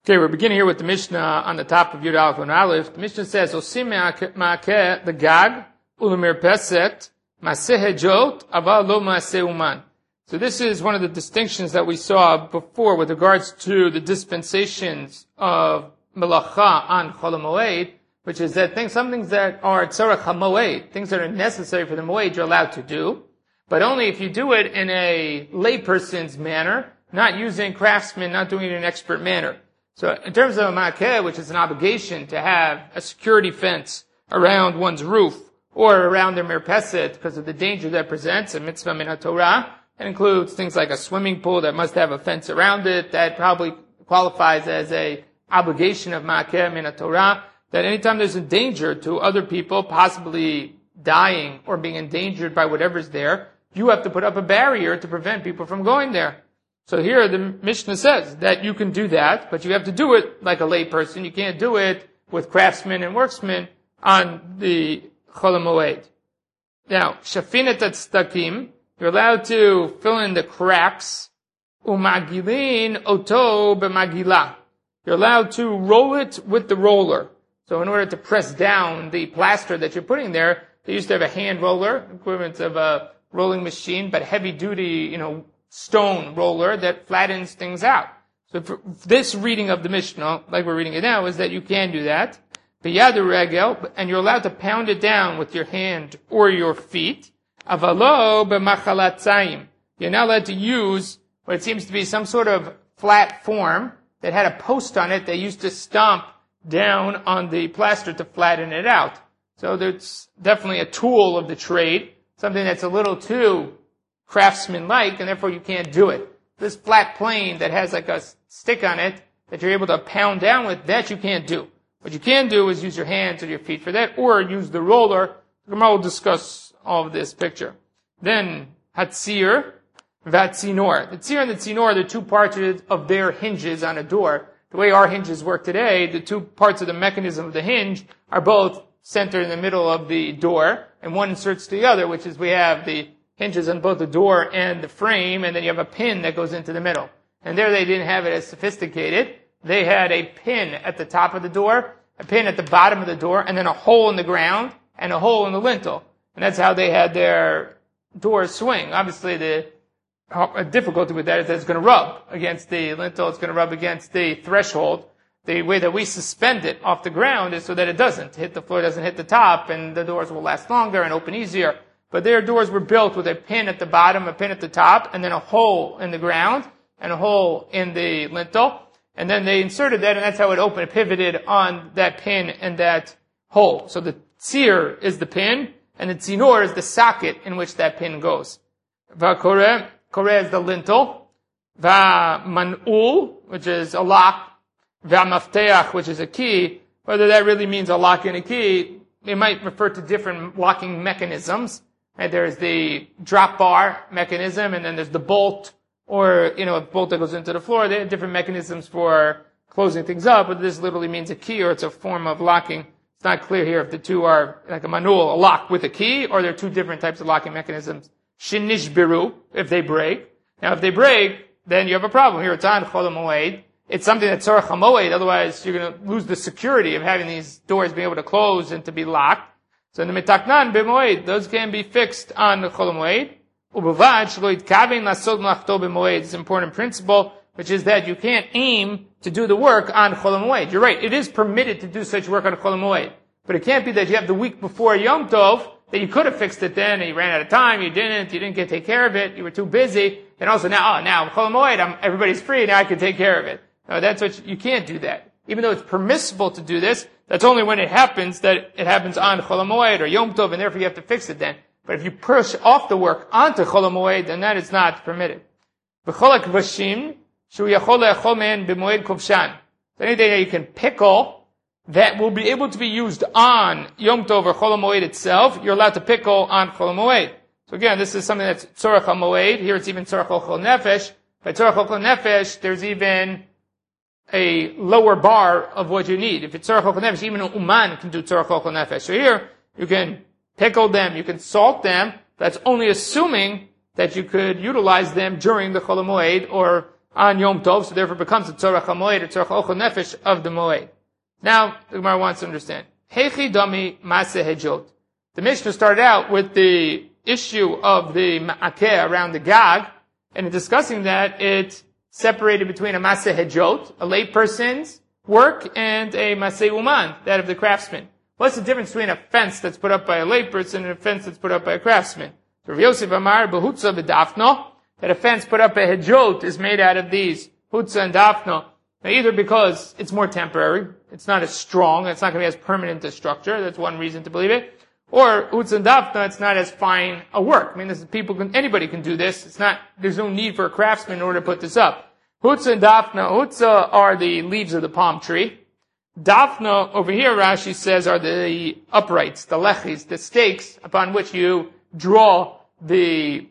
Okay, we're beginning here with the Mishnah on the top of Yud Aleph and Aleph. The Mishnah says, Osim ma'akeh the gag, ulamir peset, maseh hejot, aval lo maseh uman. So this is one of the distinctions that we saw before with regards to the dispensations of melacha on Chol HaMoed, which is that some things that are tzarech HaMoed, things that are necessary for the Moed, you're allowed to do, but only if you do it in a layperson's manner, not using craftsmen, not doing it in an expert manner. So in terms of a ma'akeh, which is an obligation to have a security fence around one's roof or around their mirpeset because of the danger that presents, a mitzvah min HaTorah, that includes things like a swimming pool that must have a fence around it, that probably qualifies as a obligation of ma'akeh min HaTorah, that anytime there's a danger to other people, possibly dying or being endangered by whatever's there, you have to put up a barrier to prevent people from going there. So here the Mishnah says that you can do that, but you have to do it like a lay person. You can't do it with craftsmen and worksmen on the Chol HaMoed. Now, shafinet tztakim, you're allowed to fill in the cracks. Umagilin oto b'magila. You're allowed to roll it with the roller. So in order to press down the plaster that you're putting there, they used to have a hand roller, equivalent of a rolling machine, but heavy duty, stone roller that flattens things out. So for this reading of the Mishnah, like we're reading it now, is that you can do that. B'yad regel, and you're allowed to pound it down with your hand or your feet. Avalo b'machalatzayim. You're not allowed to use what it seems to be some sort of flat form that had a post on it they used to stomp down on the plaster to flatten it out. So there's definitely a tool of the trade, something that's a little too craftsman-like, and therefore you can't do it. This flat plane that has like a stick on it that you're able to pound down with, that you can't do. What you can do is use your hands or your feet for that, or use the roller. The Gemara will discuss all of this picture. Then, hatzir, vatzinor. The tzir and the tzinor are the two parts of their hinges on a door. The way our hinges work today, the two parts of the mechanism of the hinge are both centered in the middle of the door, and one inserts the other, which is we have the hinges on both the door and the frame, and then you have a pin that goes into the middle. And there they didn't have it as sophisticated. They had a pin at the top of the door, a pin at the bottom of the door, and then a hole in the ground, and a hole in the lintel. And that's how they had their doors swing. Obviously, the difficulty with that is that it's going to rub against the lintel, it's going to rub against the threshold. The way that we suspend it off the ground is so that it doesn't hit the floor, doesn't hit the top, and the doors will last longer and open easier. But their doors were built with a pin at the bottom, a pin at the top, and then a hole in the ground, and a hole in the lintel. And then they inserted that, and that's how it opened. It pivoted on that pin and that hole. So the tzir is the pin, and the tzinor is the socket in which that pin goes. Va'koreh, koreh is the lintel. Va'man'ul, which is a lock. Va'mafteach, which is a key. Whether that really means a lock and a key, it might refer to different locking mechanisms. Right, there's the drop bar mechanism, and then there's the bolt, or, a bolt that goes into the floor. There are different mechanisms for closing things up, but this literally means a key, or it's a form of locking. It's not clear here if the two are like a manual, a lock with a key, or they're two different types of locking mechanisms. Shinishbiru, if they break. Now, if they break, then you have a problem. Here it's on Chol HaMoed. It's something that's tzarech HaMoed, otherwise you're going to lose the security of having these doors be able to close and to be locked. So in the mitaknan b'moed, those can be fixed on the Chol HaMoed. U'bavad shelo yitkaven lasod melachto b'moed. It's an important principle, which is that you can't aim to do the work on Chol HaMoed. You're right, it is permitted to do such work on Chol HaMoed. But it can't be that you have the week before Yom Tov, that you could have fixed it then, and you ran out of time, you didn't get to take care of it, you were too busy, and also now Chol HaMoed, everybody's free, now I can take care of it. No, you can't do that. Even though it's permissible to do this, that's only when it happens that it happens on Chol HaMoed or Yom Tov, and therefore you have to fix it then. But if you push off the work onto Chol HaMoed, then that is not permitted. B'cholak vashim, shu yachol le'achol me'en b'moed kovshan. So anything that you can pickle that will be able to be used on Yom Tov or Chol HaMoed itself, you're allowed to pickle on Chol HaMoed. So again, this is something that's tzorech HaMoed. Here it's even tzorech Chol Nefesh. By tzorech Chol Nefesh, there's even a lower bar of what you need. If it's tzorech Chol Nefesh, even an uman can do tzorech Chol Nefesh. So here, you can pickle them, you can salt them. That's only assuming that you could utilize them during the Chol HaMoed or on Yom Tov, so therefore it becomes a tzorach hamoed, a tzorach ochel nefesh of the moed. Now, the Gemara wants to understand. Hechi dami maseh hejot. The Mishnah started out with the issue of the ma'akeh around the gag, and in discussing that, it separated between a maseh hejot, a lay person's work, and a maseh uman, that of the craftsman. What's the difference between a fence that's put up by a lay person and a fence that's put up by a craftsman? So Rav Yosef Amar behutza v'dafno, that a fence put up by hejot is made out of these hutza and dafno. Now, either because it's more temporary, it's not as strong, it's not going to be as permanent a structure, that's one reason to believe it, or hutza and dafna, it's not as fine a work. I mean, anybody can do this. There's no need for a craftsman in order to put this up. Hutza and dafna, hutza are the leaves of the palm tree. Dafna, over here, Rashi says, are the uprights, the lechis, the stakes upon which you draw the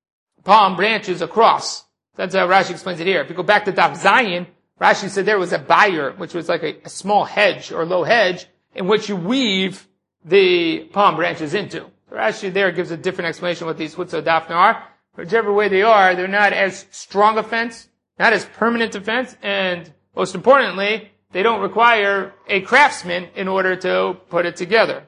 palm branches across. That's how Rashi explains it here. If you go back to Daf Zayin, Rashi said there was a buyer, which was like a small hedge or low hedge, in which you weave the palm branches into. Rashi there gives a different explanation of what these hutza dafna are. Whichever way they are, they're not as strong a fence, not as permanent a fence, and most importantly, they don't require a craftsman in order to put it together.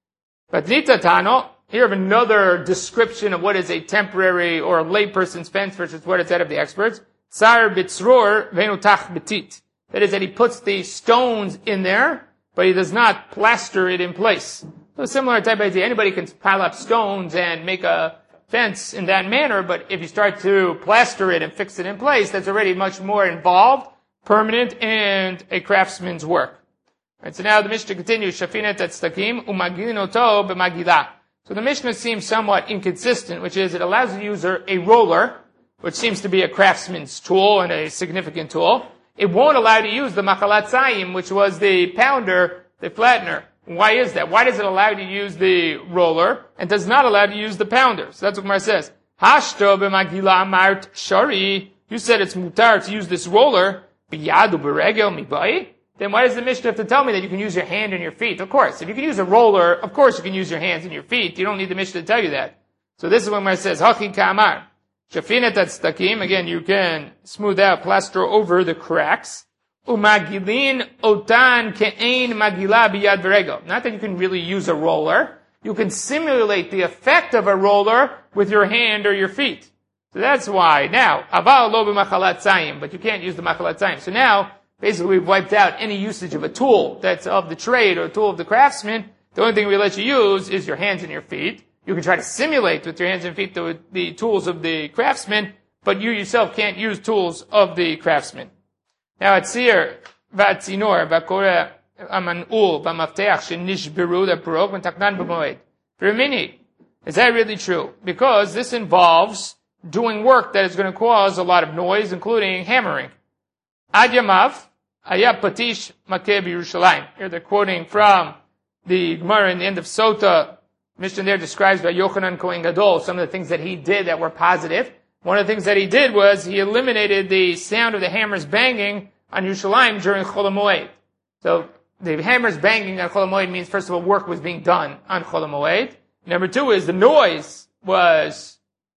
But Nita Tano, here we have another description of what is a temporary or a layperson's fence versus what is that of the experts. Tsar bitzror venutach betit. That is that he puts the stones in there, but he does not plaster it in place. So similar type of idea. Anybody can pile up stones and make a fence in that manner, but if you start to plaster it and fix it in place, that's already much more involved, permanent, and a craftsman's work. Right, so now the Mishnah continues, Shafinet tztakim umagilinoto b'magilah. So the Mishnah seems somewhat inconsistent, which is it allows the user a roller, which seems to be a craftsman's tool and a significant tool. It won't allow you to use the machalat tzayim, which was the pounder, the flattener. Why is that? Why does it allow you to use the roller and does not allow you to use the pounder? So that's what Gemara says. Hashto b'magilah mart shari. You said it's mutar to use this roller. B'yadu b'regel mibai. Then why does the Mishnah have to tell me that you can use your hand and your feet? Of course, if you can use a roller, of course you can use your hands and your feet. You don't need the Mishnah to tell you that. So this is when it says, Hachi ka'amar. Shafinet tztakim. Again, you can smooth out, plaster over the cracks. Umagilin otan ke'ein magila biyad v'regel. Not that you can really use a roller. You can simulate the effect of a roller with your hand or your feet. So that's why. Now, aval lo b'machalat tzayim, but you can't use the machalat tzayim. So now, basically, we've wiped out any usage of a tool that's of the trade or a tool of the craftsman. The only thing we let you use is your hands and your feet. You can try to simulate with your hands and feet the tools of the craftsman, but you yourself can't use tools of the craftsman. Now, atzir v'atzinor v'kore amanul v'mafteach shenishberu le'prog v'taknan b'moed. For a minute, is that really true? Because this involves doing work that is going to cause a lot of noise, including hammering. Ad yamav, Aya Patish Makeh Yerushalayim. Here they're quoting from the Gemara in the end of Sota. Mishnah there describes by Yochanan Kohen Gadol some of the things that he did that were positive. One of the things that he did was he eliminated the sound of the hammers banging on Yerushalayim during Chol HaMoed. So the hammers banging on Chol HaMoed means, first of all, work was being done on Chol HaMoed. Number two is the noise was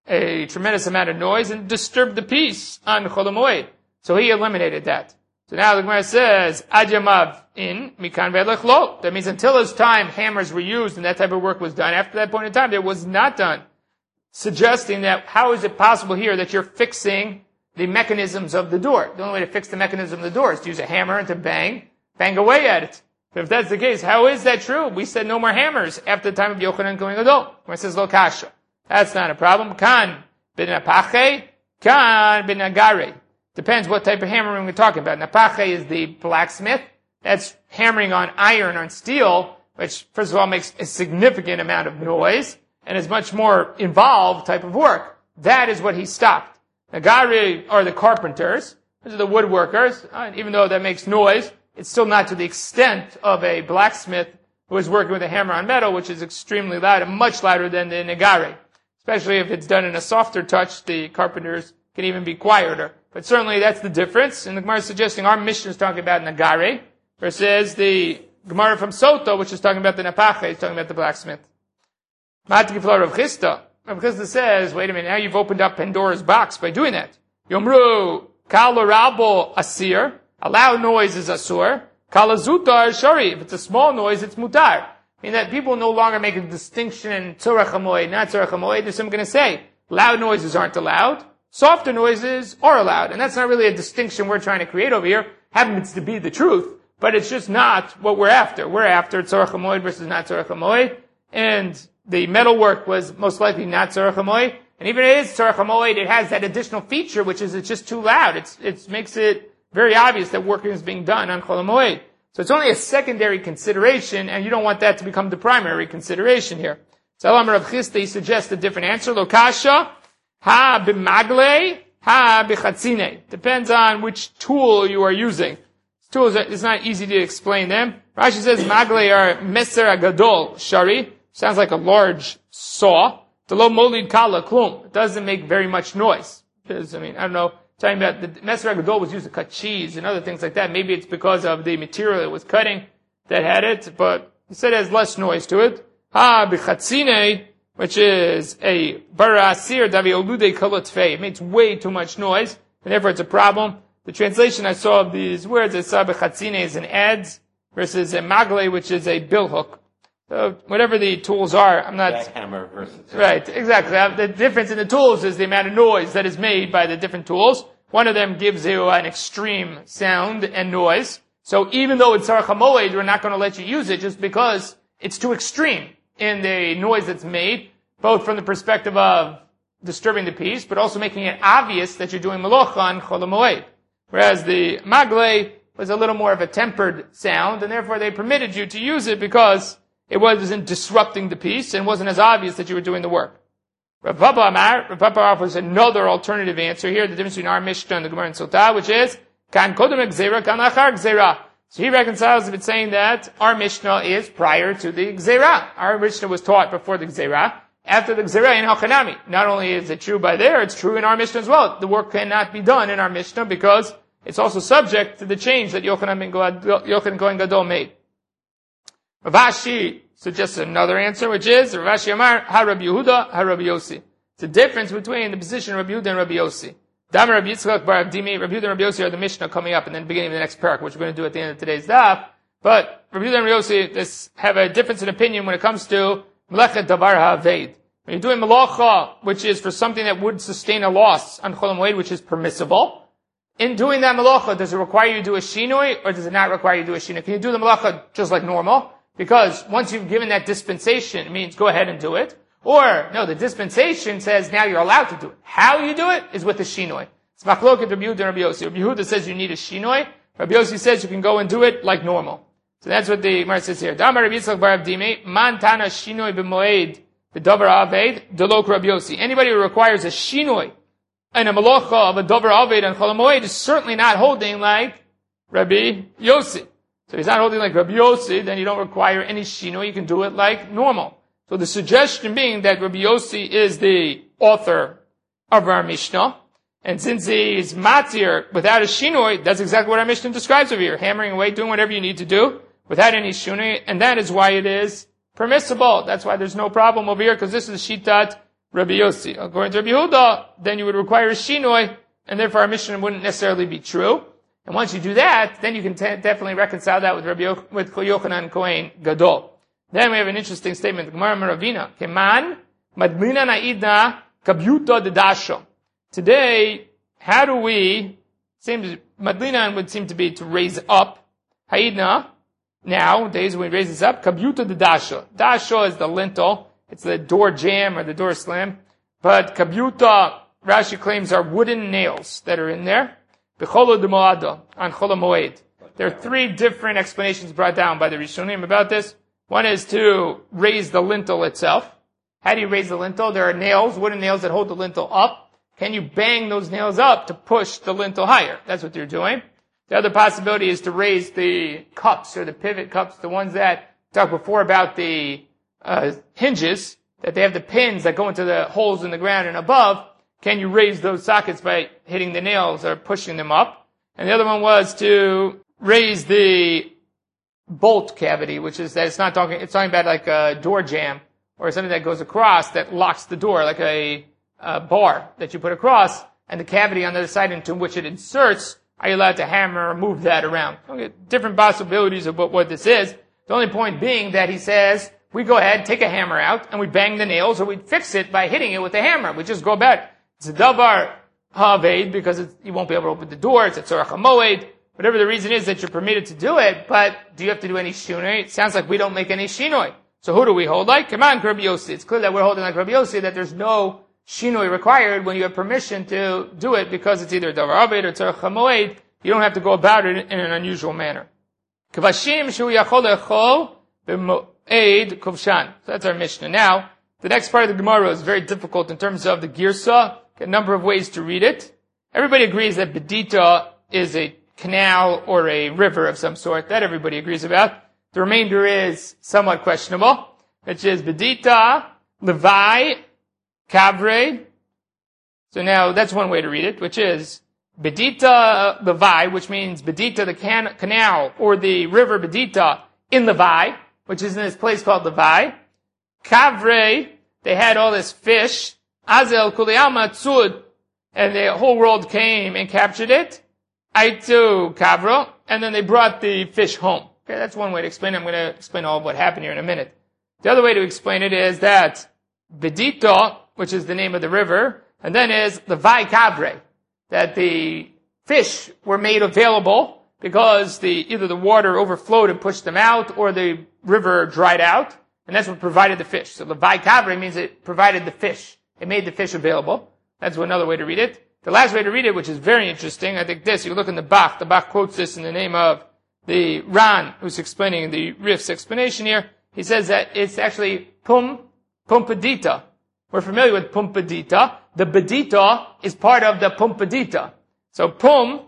a tremendous amount of noise and disturbed the peace on Chol HaMoed. So he eliminated that. So now the Gemara says, Ajamav in Mikan Ve'elech Lo. That means until his time, hammers were used and that type of work was done. After that point in time, it was not done. Suggesting that how is it possible here that you're fixing the mechanisms of the door? The only way to fix the mechanism of the door is to use a hammer and to bang away at it. So if that's the case, how is that true? We said no more hammers after the time of Yochanan Kohen Gadol. Gemara says, Lo kasha. That's not a problem. Kan bin apache, kan bin agare. Depends what type of hammering we're talking about. Napache is the blacksmith. That's hammering on iron, on steel, which first of all makes a significant amount of noise and is much more involved type of work. That is what he stopped. Nagari are the carpenters. Those are the woodworkers. Even though that makes noise, it's still not to the extent of a blacksmith who is working with a hammer on metal, which is extremely loud and much louder than the nagari. Especially if it's done in a softer touch, the carpenters can even be quieter. But certainly that's the difference. And the Gemara is suggesting our Mishnah is talking about Nagare versus the Gemara from Soto, which is talking about the Napache, is talking about the blacksmith. Matikifla Rav Chisda. Rav Chisda says, wait a minute, now you've opened up Pandora's box by doing that. Yomru Kal rabo asir. A loud noise is asur. Kal zutar shari. If it's a small noise, it's mutar. I mean that people no longer make a distinction in tzorach hamoed, not tzorach hamoed. There's someone going to say loud noises aren't allowed. Softer noises are allowed. And that's not really a distinction we're trying to create over here. Happens to be the truth. But it's just not what we're after. We're after tzorach hamoed versus not tzorach hamoed. And the metalwork was most likely not tzorach hamoed. And even if it is tzorach hamoed, it has that additional feature, which is it's just too loud. It makes it very obvious that work is being done on chol hamoed. So it's only a secondary consideration, and you don't want that to become the primary consideration here. So Elam Rav Chisda suggests a different answer. Lokasha, ha b'magle, ha b'chatzine. Depends on which tool you are using. Tools, it's not easy to explain them. Rashi says magle are meser agadol shari. Sounds like a large saw. The lo molid kala klum. It doesn't make very much noise. Because, I don't know, talking about the meser agadol was used to cut cheese and other things like that. Maybe it's because of the material it was cutting that had it, but he said it has less noise to it. Ha b'chatzine, which is a bara asir davi olude kalotfei. It makes way too much noise, and therefore it's a problem. The translation I saw of these words, I saw b'chatzine is an adze versus a magle, which is a bill hook. So whatever the tools are, I'm not... Jackhammer versus... Right, exactly. The difference in the tools is the amount of noise that is made by the different tools. One of them gives you an extreme sound and noise. So even though it's tzorach hamoed, we're not going to let you use it just because it's too extreme in the noise that's made, both from the perspective of disturbing the peace, but also making it obvious that you're doing melacha on chol hamoed. Whereas the magle was a little more of a tempered sound, and therefore they permitted you to use it because it wasn't disrupting the peace and wasn't as obvious that you were doing the work. Rav Papa offers another alternative answer here, the difference between our Mishnah and the Gemara in Sotah, which is, kan kodem gzeira, kan achar gzeira. So he reconciles it saying that our Mishnah is prior to the gzeira. Our Mishnah was taught before the gzeira. After the gzeira in Hachanami. Not only is it true by there, it's true in our Mishnah as well. The work cannot be done in our Mishnah because it's also subject to the change that Yochanan Kohen Gadol made. Rav Ashi suggests another answer, which is Rav Ashi Amar Ha Rabbi Yehuda Ha Rabbi Yossi. It's a difference between the position of Rabbi Yehuda and Rabbi Yossi. Dam Rabbi Yitzchak Bar Avdimi. Rabbi Yehuda and Rabbi Yossi are the Mishnah coming up, and then the beginning of the next parak, which we're going to do at the end of today's daf. But Rabbi Yehuda and Rabbi Yossi have a difference in opinion when it comes to Melechet Davar HaAveid. When you're doing Melacha, which is for something that would sustain a loss on Chol HaMoed, which is permissible, in doing that Melacha, does it require you to do a Shinoi, or does it not require you to do a Shinoi? Can you do the Melacha just like normal? Because once you've given that dispensation, it means go ahead and do it. Or, no, the dispensation says now you're allowed to do it. How you do it is with a Shinoi. It's Machloket Rabbi Yehuda and Rabbi Yossi. Rabbi Yehuda says you need a Shinoi. Rabbi Yossi says you can go and do it like normal. So that's what the Gemara says here. Damar Rabbi Yitzchak Bar Avdimi, man tana Shinoi b'moed the davar aved delok Rabbi Yossi. Anybody who requires a Shinoi and a Melacha of a davar aved and Chol HaMoed is certainly not holding like Rabbi Yossi. So he's not holding like Rabbi Yossi, then you don't require any Shinoi, you can do it like normal. So the suggestion being that Rabbi Yossi is the author of our Mishnah, and since he is matir without a Shinoi, that's exactly what our Mishnah describes over here, hammering away, doing whatever you need to do, without any Shinoi, and that is why it is permissible. That's why there's no problem over here, because this is Shitat Rabbi Yossi. According to Rabbi Yehuda, then you would require a Shinoi, and therefore our Mishnah wouldn't necessarily be true. And once you do that, then you can definitely reconcile that with with Yochanan Kohen Gadol. Then we have an interesting statement. Gemara Meravina. Keman madlina naidna kabyuta dedasho. Today, how do we, madlina would seem to be to raise up. Haidna, nowadays when we raise this up, kabyuta dedasho. Dasho is the lintel. It's the door jamb or the door slam. But kabyuta, Rashi claims, are wooden nails that are in there. B'cholo d'moada, on chol hamoed. There are three different explanations brought down by the Rishonim about this. One is to raise the lintel itself. How do you raise the lintel? There are nails, wooden nails that hold the lintel up. Can you bang those nails up to push the lintel higher? That's what you're doing. The other possibility is to raise the cups or the pivot cups, the ones that talked before about the hinges, that they have the pins that go into the holes in the ground and above. Can you raise those sockets by hitting the nails or pushing them up? And the other one was to raise the bolt cavity, which is that it's talking about like a door jamb or something that goes across that locks the door, like a bar that you put across. and the cavity on the other side into which it inserts, are you allowed to hammer or move that around? Okay, different possibilities of what this is. The only point being that he says, we go ahead, take a hammer out, and we bang the nails, or we fix it by hitting it with a hammer. We just go about it. It's a davar ha'aved, because you won't be able to open the door. It's a tzorach ha'moed. Whatever the reason is that you're permitted to do it, but do you have to do any shinoi? It sounds like we don't make any shinoi. So who do we hold like? Come on, Rabbi Yossi. It's clear that we're holding like Rabbi Yossi, that there's no shinoi required when you have permission to do it, because it's either davar ha'aved or tzorach ha'moed. You don't have to go about it in an unusual manner. Kavashim shu yachol echol b'moed kovshan. So that's our Mishnah. Now, the next part of the Gemara is very difficult in terms of the girsa. A number of ways to read it. Everybody agrees that Bedita is a canal or a river of some sort. That everybody agrees about. The remainder is somewhat questionable, which is Bedita, Levi, Kavre. So now that's one way to read it, which is Bedita Levi, which means Bedita the canal or the river Bedita in Levi, which is in this place called Levi. Kavre, they had all this fish. Azel Kuliyama Tzud, and the whole world came and captured it. Aitu Kavro, and then they brought the fish home. Okay, that's one way to explain it. I'm going to explain all of what happened here in a minute. The other way to explain it is that Bedito, which is the name of the river, and then is Levi Kavre, that the fish were made available because either the water overflowed and pushed them out, or the river dried out, and that's what provided the fish. So Levi Kavre means it provided the fish. It made the fish available. That's another way to read it. The last way to read it, which is very interesting, I think this, you look in the Bach quotes this in the name of the Ran, who's explaining the Rif's explanation here. He says that it's actually Pumpadita. We're familiar with Pumpadita. The Bedita is part of the Pumpadita. So Pum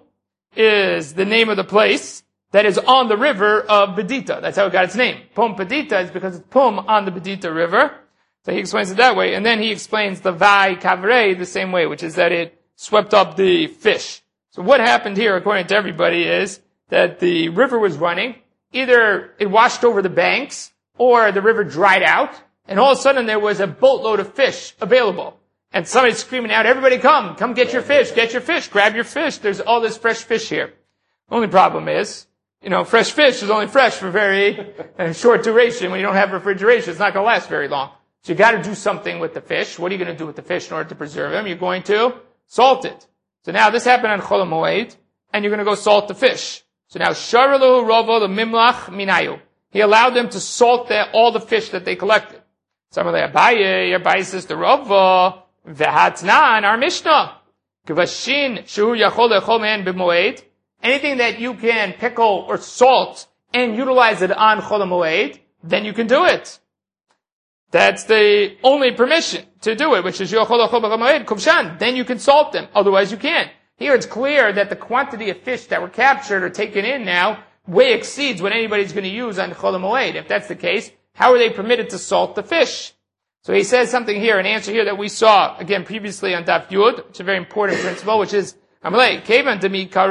is the name of the place that is on the river of Bedita. That's how it got its name. Pumpadita is because it's Pum on the Bedita river. So he explains it that way. And then he explains the Vai Kavre the same way, which is that it swept up the fish. So what happened here, according to everybody, is that the river was running. Either it washed over the banks, or the river dried out, and all of a sudden there was a boatload of fish available. And somebody's screaming out, everybody come get your fish, grab your fish. There's all this fresh fish here. Only problem is, fresh fish is only fresh for very short duration. When you don't have refrigeration, it's not going to last very long. So you got to do something with the fish. What are you going to do with the fish in order to preserve them? You're going to salt it. So now this happened on Chol HaMoed, and you're going to go salt the fish. So now Sharalu Rovo the Mimlach Minayu. He allowed them to salt all the fish that they collected. Some of the Abaye says the Rovo Vehatnan, our Mishnah. Kavashin Shu Yachol Echol Men B'Moed. Anything that you can pickle or salt and utilize it on Chol HaMoed, then you can do it. That's the only permission to do it, which is Kovshan. Then you can salt them. Otherwise you can't. Here it's clear that the quantity of fish that were captured or taken in now way exceeds what anybody's going to use on Chol HaMoed. If that's the case, how are they permitted to salt the fish? So he says something here, an answer here that we saw, again, previously on Daf Yud. It's a very important principle, which is, why are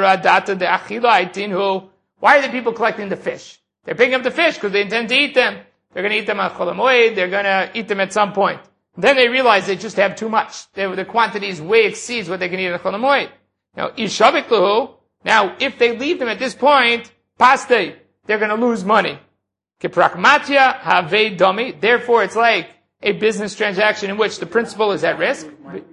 the people collecting the fish? They're picking up the fish because they intend to eat them. They're going to eat them on Chol HaMoed. They're going to eat them at some point. Then they realize they just have too much. The quantities way exceeds what they can eat on Chol HaMoed. Now, if they leave them at this point, paste, they're going to lose money. Kiprakmatya have domi. Therefore, it's like a business transaction in which the principal is at risk.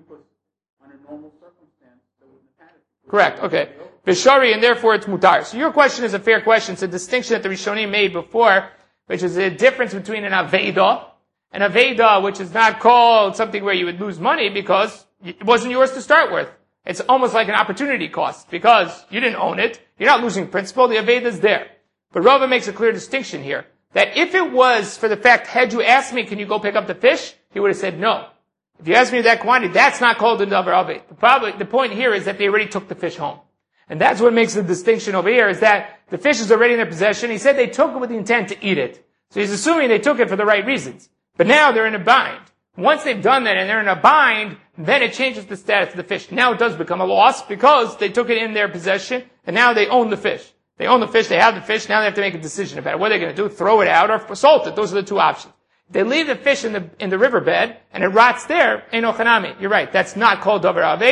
Correct. Okay. Vishari, and therefore it's mutar. So your question is a fair question. It's a distinction that the Rishonim made before, which is a difference between an aveda, which is not called something where you would lose money because it wasn't yours to start with. It's almost like an opportunity cost because you didn't own it. You're not losing principal. The aveda is there. But Rava makes a clear distinction here that if it was for the fact, had you asked me, can you go pick up the fish? He would have said no. If you asked me that quantity, that's not called a davar aved. The point here is that they already took the fish home. And that's what makes the distinction over here, is that the fish is already in their possession. He said they took it with the intent to eat it. So he's assuming they took it for the right reasons. But now they're in a bind. Once they've done that and they're in a bind, then it changes the status of the fish. Now it does become a loss because they took it in their possession and now they own the fish. They own the fish, they have the fish, now they have to make a decision about it. What are they going to do? Throw it out or salt it? Those are the two options. If they leave the fish in the riverbed and it rots there, Eino Chanami. You're right. That's not called davar aved.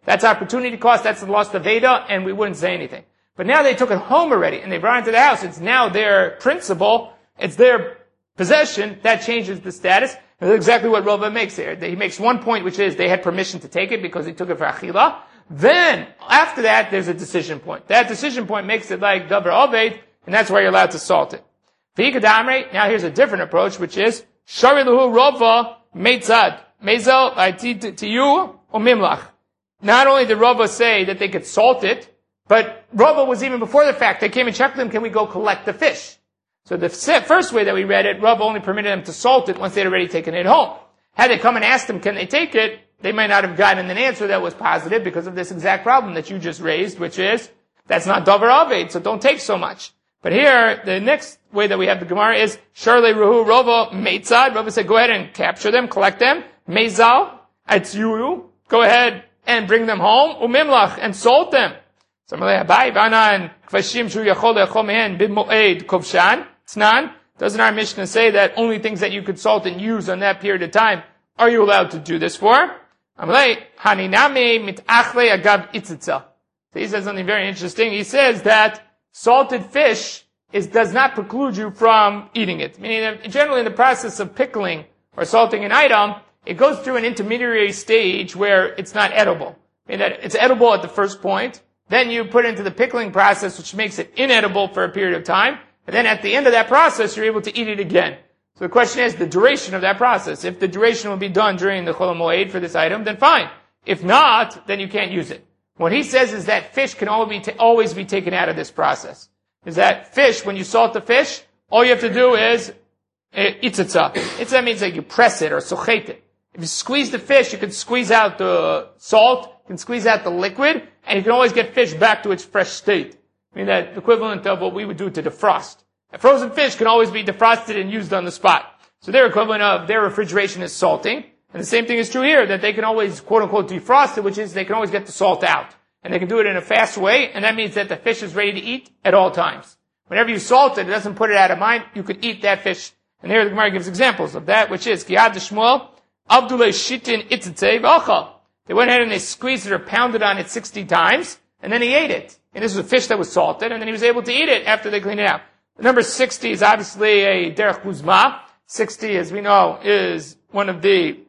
That's opportunity cost, that's the loss of Veda, and we wouldn't say anything. But now they took it home already, and they brought it to the house. It's now their principal, it's their possession, that changes the status. And that's exactly what Rava makes here. He makes one point, which is they had permission to take it because he took it for Achila. Then, after that, there's a decision point. That decision point makes it like Davar Oved, and that's why you're allowed to salt it. Now here's a different approach, which is Shari Lahu Rava Meitzad. Mezel Tiyu Umimlach. Not only did Rava say that they could salt it, but Rava was even before the fact. They came and checked them, can we go collect the fish? So the first way that we read it, Rava only permitted them to salt it once they'd already taken it home. Had they come and asked them, can they take it, they might not have gotten an answer that was positive because of this exact problem that you just raised, which is, that's not Davar Aved, so don't take so much. But here, the next way that we have the Gemara is, Sharle Ruhu Rava Meitzad. Rava said, go ahead and capture them, collect them. Meizal, Atzuru, go ahead and bring them home. Umimlach, and salt them. Doesn't our Mishnah say that only things that you could salt and use on that period of time are you allowed to do this for? So he says something very interesting. He says that salted fish does not preclude you from eating it. Meaning that generally in the process of pickling or salting an item, it goes through an intermediary stage where it's not edible. Meaning that it's edible at the first point, then you put it into the pickling process, which makes it inedible for a period of time, and then at the end of that process, you're able to eat it again. So the question is the duration of that process. If the duration will be done during the Chol Moed for this item, then fine. If not, then you can't use it. What he says is that fish can always be taken out of this process. Is that fish, when you salt the fish, all you have to do is itzitza. Itzitza means like you press it or sochet it. If you squeeze the fish, you can squeeze out the salt, you can squeeze out the liquid, and you can always get fish back to its fresh state. I mean, that equivalent of what we would do to defrost. A frozen fish can always be defrosted and used on the spot. So their equivalent of their refrigeration is salting. And the same thing is true here, that they can always, quote unquote, defrost it, which is they can always get the salt out. And they can do it in a fast way, and that means that the fish is ready to eat at all times. Whenever you salt it, it doesn't put it out of mind, you could eat that fish. And here the Gemara gives examples of that, which is, Giyad Shmuel, Abdullah Shitin Itzitze V'achal. They went ahead and they squeezed it or pounded on it 60 times, and then he ate it. And this was a fish that was salted, and then he was able to eat it after they cleaned it out. The number 60 is obviously a derech guzma. 60, as we know, is one of the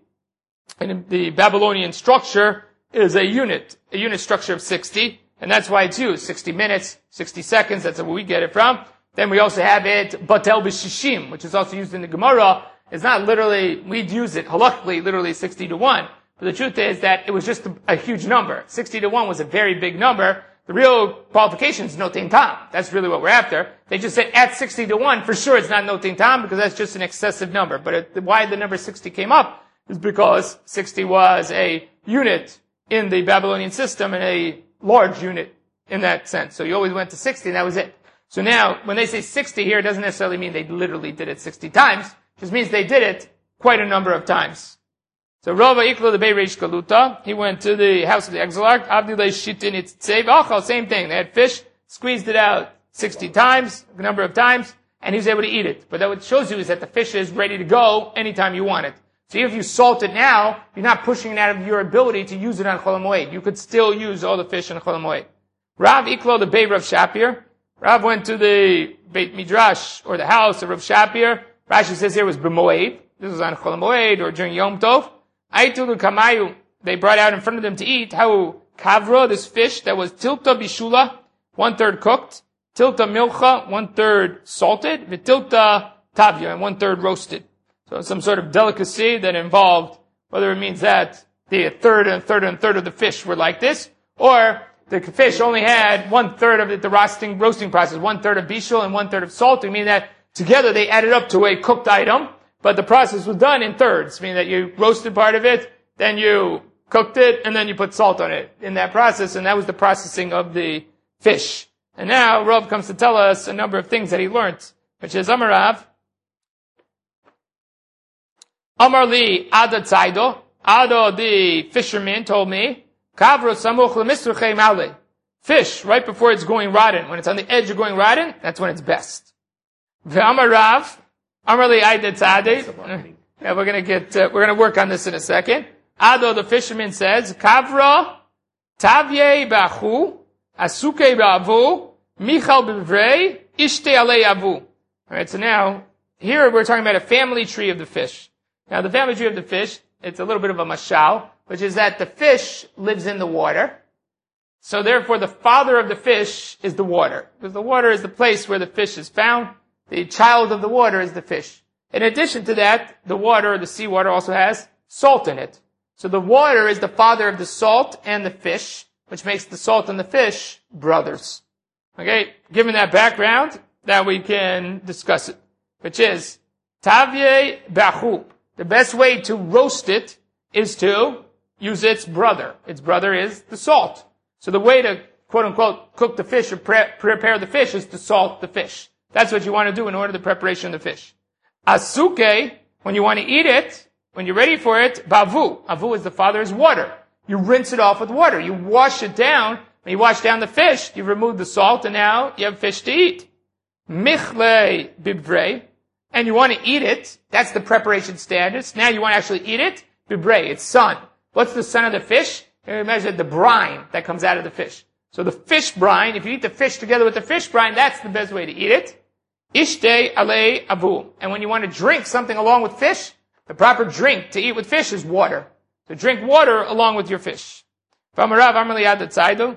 Babylonian structure is a unit structure of 60, and that's why it's used. 60 minutes, 60 seconds, that's where we get it from. Then we also have it, batel b'shishim, which is also used in the Gemara. It's not literally, we'd use it halakhically, literally 60 to 1. But the truth is that it was just a huge number. 60 to 1 was a very big number. The real qualification is notin tam. That's really what we're after. They just said at 60 to 1, for sure it's not notin tam because that's just an excessive number. But why the number 60 came up is because 60 was a unit in the Babylonian system and a large unit in that sense. So you always went to 60 and that was it. So now, when they say 60 here, it doesn't necessarily mean they literally did it 60 times. It just means they did it quite a number of times. So Rava Iklo the Beireish Galuta, he went to the house of the exilarch, Abdullah Shitin Itzitzev Achal, same thing. They had fish, squeezed it out 60 times, a number of times, and he was able to eat it. But that what shows you is that the fish is ready to go anytime you want it. So even if you salt it now, you're not pushing it out of your ability to use it on Chol HaMoed. You could still use all the fish on Chol HaMoed. Rav Iklo the Bei Rav Shapir, Rav went to the Beit Midrash, or the house of Rav Shapir. Rashi says here was B'Moed. This was on Chol HaMoed, or during Yom Tov. Aitulu Kamayu, they brought out in front of them to eat, how Kavra, this fish that was Tilta Bishula, 1/3 cooked, Tilta Milcha, 1/3 salted, Vitilta Tavya, and 1/3 roasted. So some sort of delicacy that involved, whether it means that the third and third and third of the fish were like this, or the fish only had 1/3 of the roasting process, 1/3 of bishul and 1/3 of salting, meaning that together they added up to a cooked item, but the process was done in thirds, meaning that you roasted part of it, then you cooked it, and then you put salt on it in that process, and that was the processing of the fish. And now Rav comes to tell us a number of things that he learned, which is Amarav, Amar li Ada Tzaido, Ado the fisherman told me, Kavro samuch lemisruchei male. Fish, right before it's going rotten, when it's on the edge of going rotten, that's when it's best. Ve'amarav, Amar li Ada Tzade, yeah, we're gonna work on this in a second. Ado the fisherman says, Kavra Tavye ba'achu, asuke ba'avu, michal b'vrei, ishte alei avu. Alright, so now, here we're talking about a family tree of the fish. Now the family tree of the fish, it's a little bit of a mashal, which is that the fish lives in the water. So therefore the father of the fish is the water. Because the water is the place where the fish is found. The child of the water is the fish. In addition to that, the water, the seawater also has salt in it. So the water is the father of the salt and the fish, which makes the salt and the fish brothers. Okay, given that background, now we can discuss it. Which is, Tavye ba'achu. The best way to roast it is to use its brother. Its brother is the salt. So the way to, quote unquote, cook the fish or prepare the fish is to salt the fish. That's what you want to do in order to the preparation of the fish. Asuke, when you want to eat it, when you're ready for it, bavu. Avu is the father's water. You rinse it off with water. You wash it down. When you wash down the fish, you remove the salt and now you have fish to eat. Michle bibrei. And you want to eat it. That's the preparation standards. Now you want to actually eat it. Bibrei, it's son. What's the son of the fish? You measure the brine that comes out of the fish. So the fish brine, if you eat the fish together with the fish brine, that's the best way to eat it. Ishte alei avu. And when you want to drink something along with fish, the proper drink to eat with fish is water. So drink water along with your fish. V'amarav amar Ada tzaido.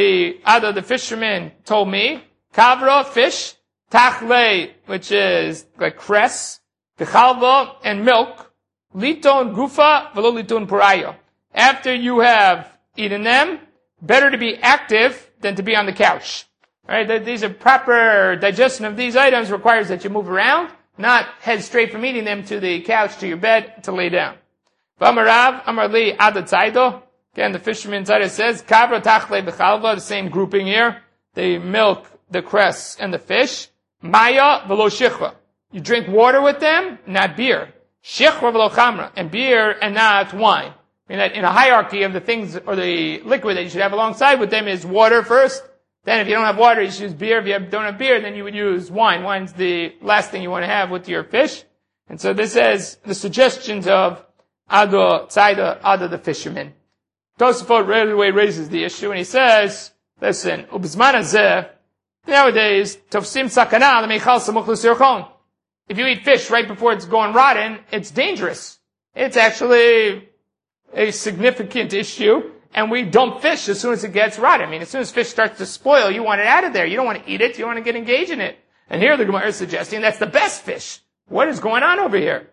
The fisherman told me, kavra, fish, tachle, which is like cress, v'chalva, and milk, liton gufa, v'lo liton purayo. After you have eaten them, better to be active than to be on the couch. Right? These are proper digestion of these items requires that you move around, not head straight from eating them to the couch, to your bed, to lay down. V'amarav, amar li Ada tzaido. Again, the fisherman tzaido says, kavra tachle b'chalva, the same grouping here. The milk, the cress, and the fish. Maya v'lo shichva. You drink water with them, not beer. Shichva v'lo chamra. And beer and not wine. I mean that in a hierarchy of the things, or the liquid that you should have alongside with them is water first. Then if you don't have water, you should use beer. If you don't have beer, then you would use wine. Wine's the last thing you want to have with your fish. And so this is the suggestions of Ada tzaido, Ada the fisherman. Tosafot right away raises the issue and he says, listen, ubizman hazeh, nowadays, tofsim sakana l'meichal samuch l'sirchon. If you eat fish right before it's going rotten, it's dangerous. It's actually a significant issue, and we dump fish as soon as it gets rotten. I mean, as soon as fish starts to spoil, you want it out of there. You don't want to eat it, you want to get engaged in it. And here the Gemara is suggesting that's the best fish. What is going on over here?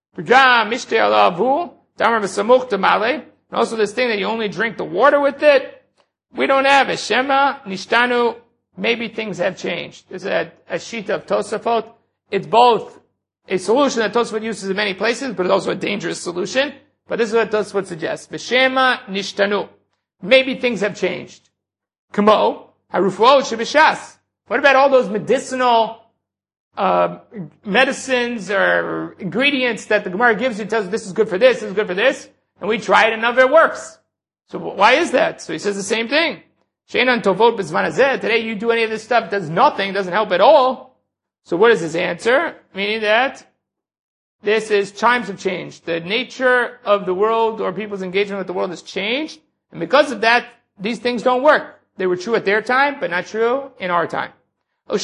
And also this thing that you only drink the water with it, we don't have it. Shema, nishtanu, maybe things have changed. This is a shita of Tosafot. It's both a solution that Tosafot uses in many places, but it's also a dangerous solution. But this is what Tosafot suggests. V'shema nishtanu. Maybe things have changed. Kamo, harufuot shebishas. What about all those medicinal medicines or ingredients that the Gemara gives you, tells you this is good for this is good for this, and we try it and none of it works. So why is that? So he says the same thing. Sheinan tovot b'zman hazeh. Today you do any of this stuff, does nothing, doesn't help at all. So what is his answer? Meaning that this is, times have changed. The nature of the world or people's engagement with the world has changed. And because of that, these things don't work. They were true at their time, but not true in our time. Or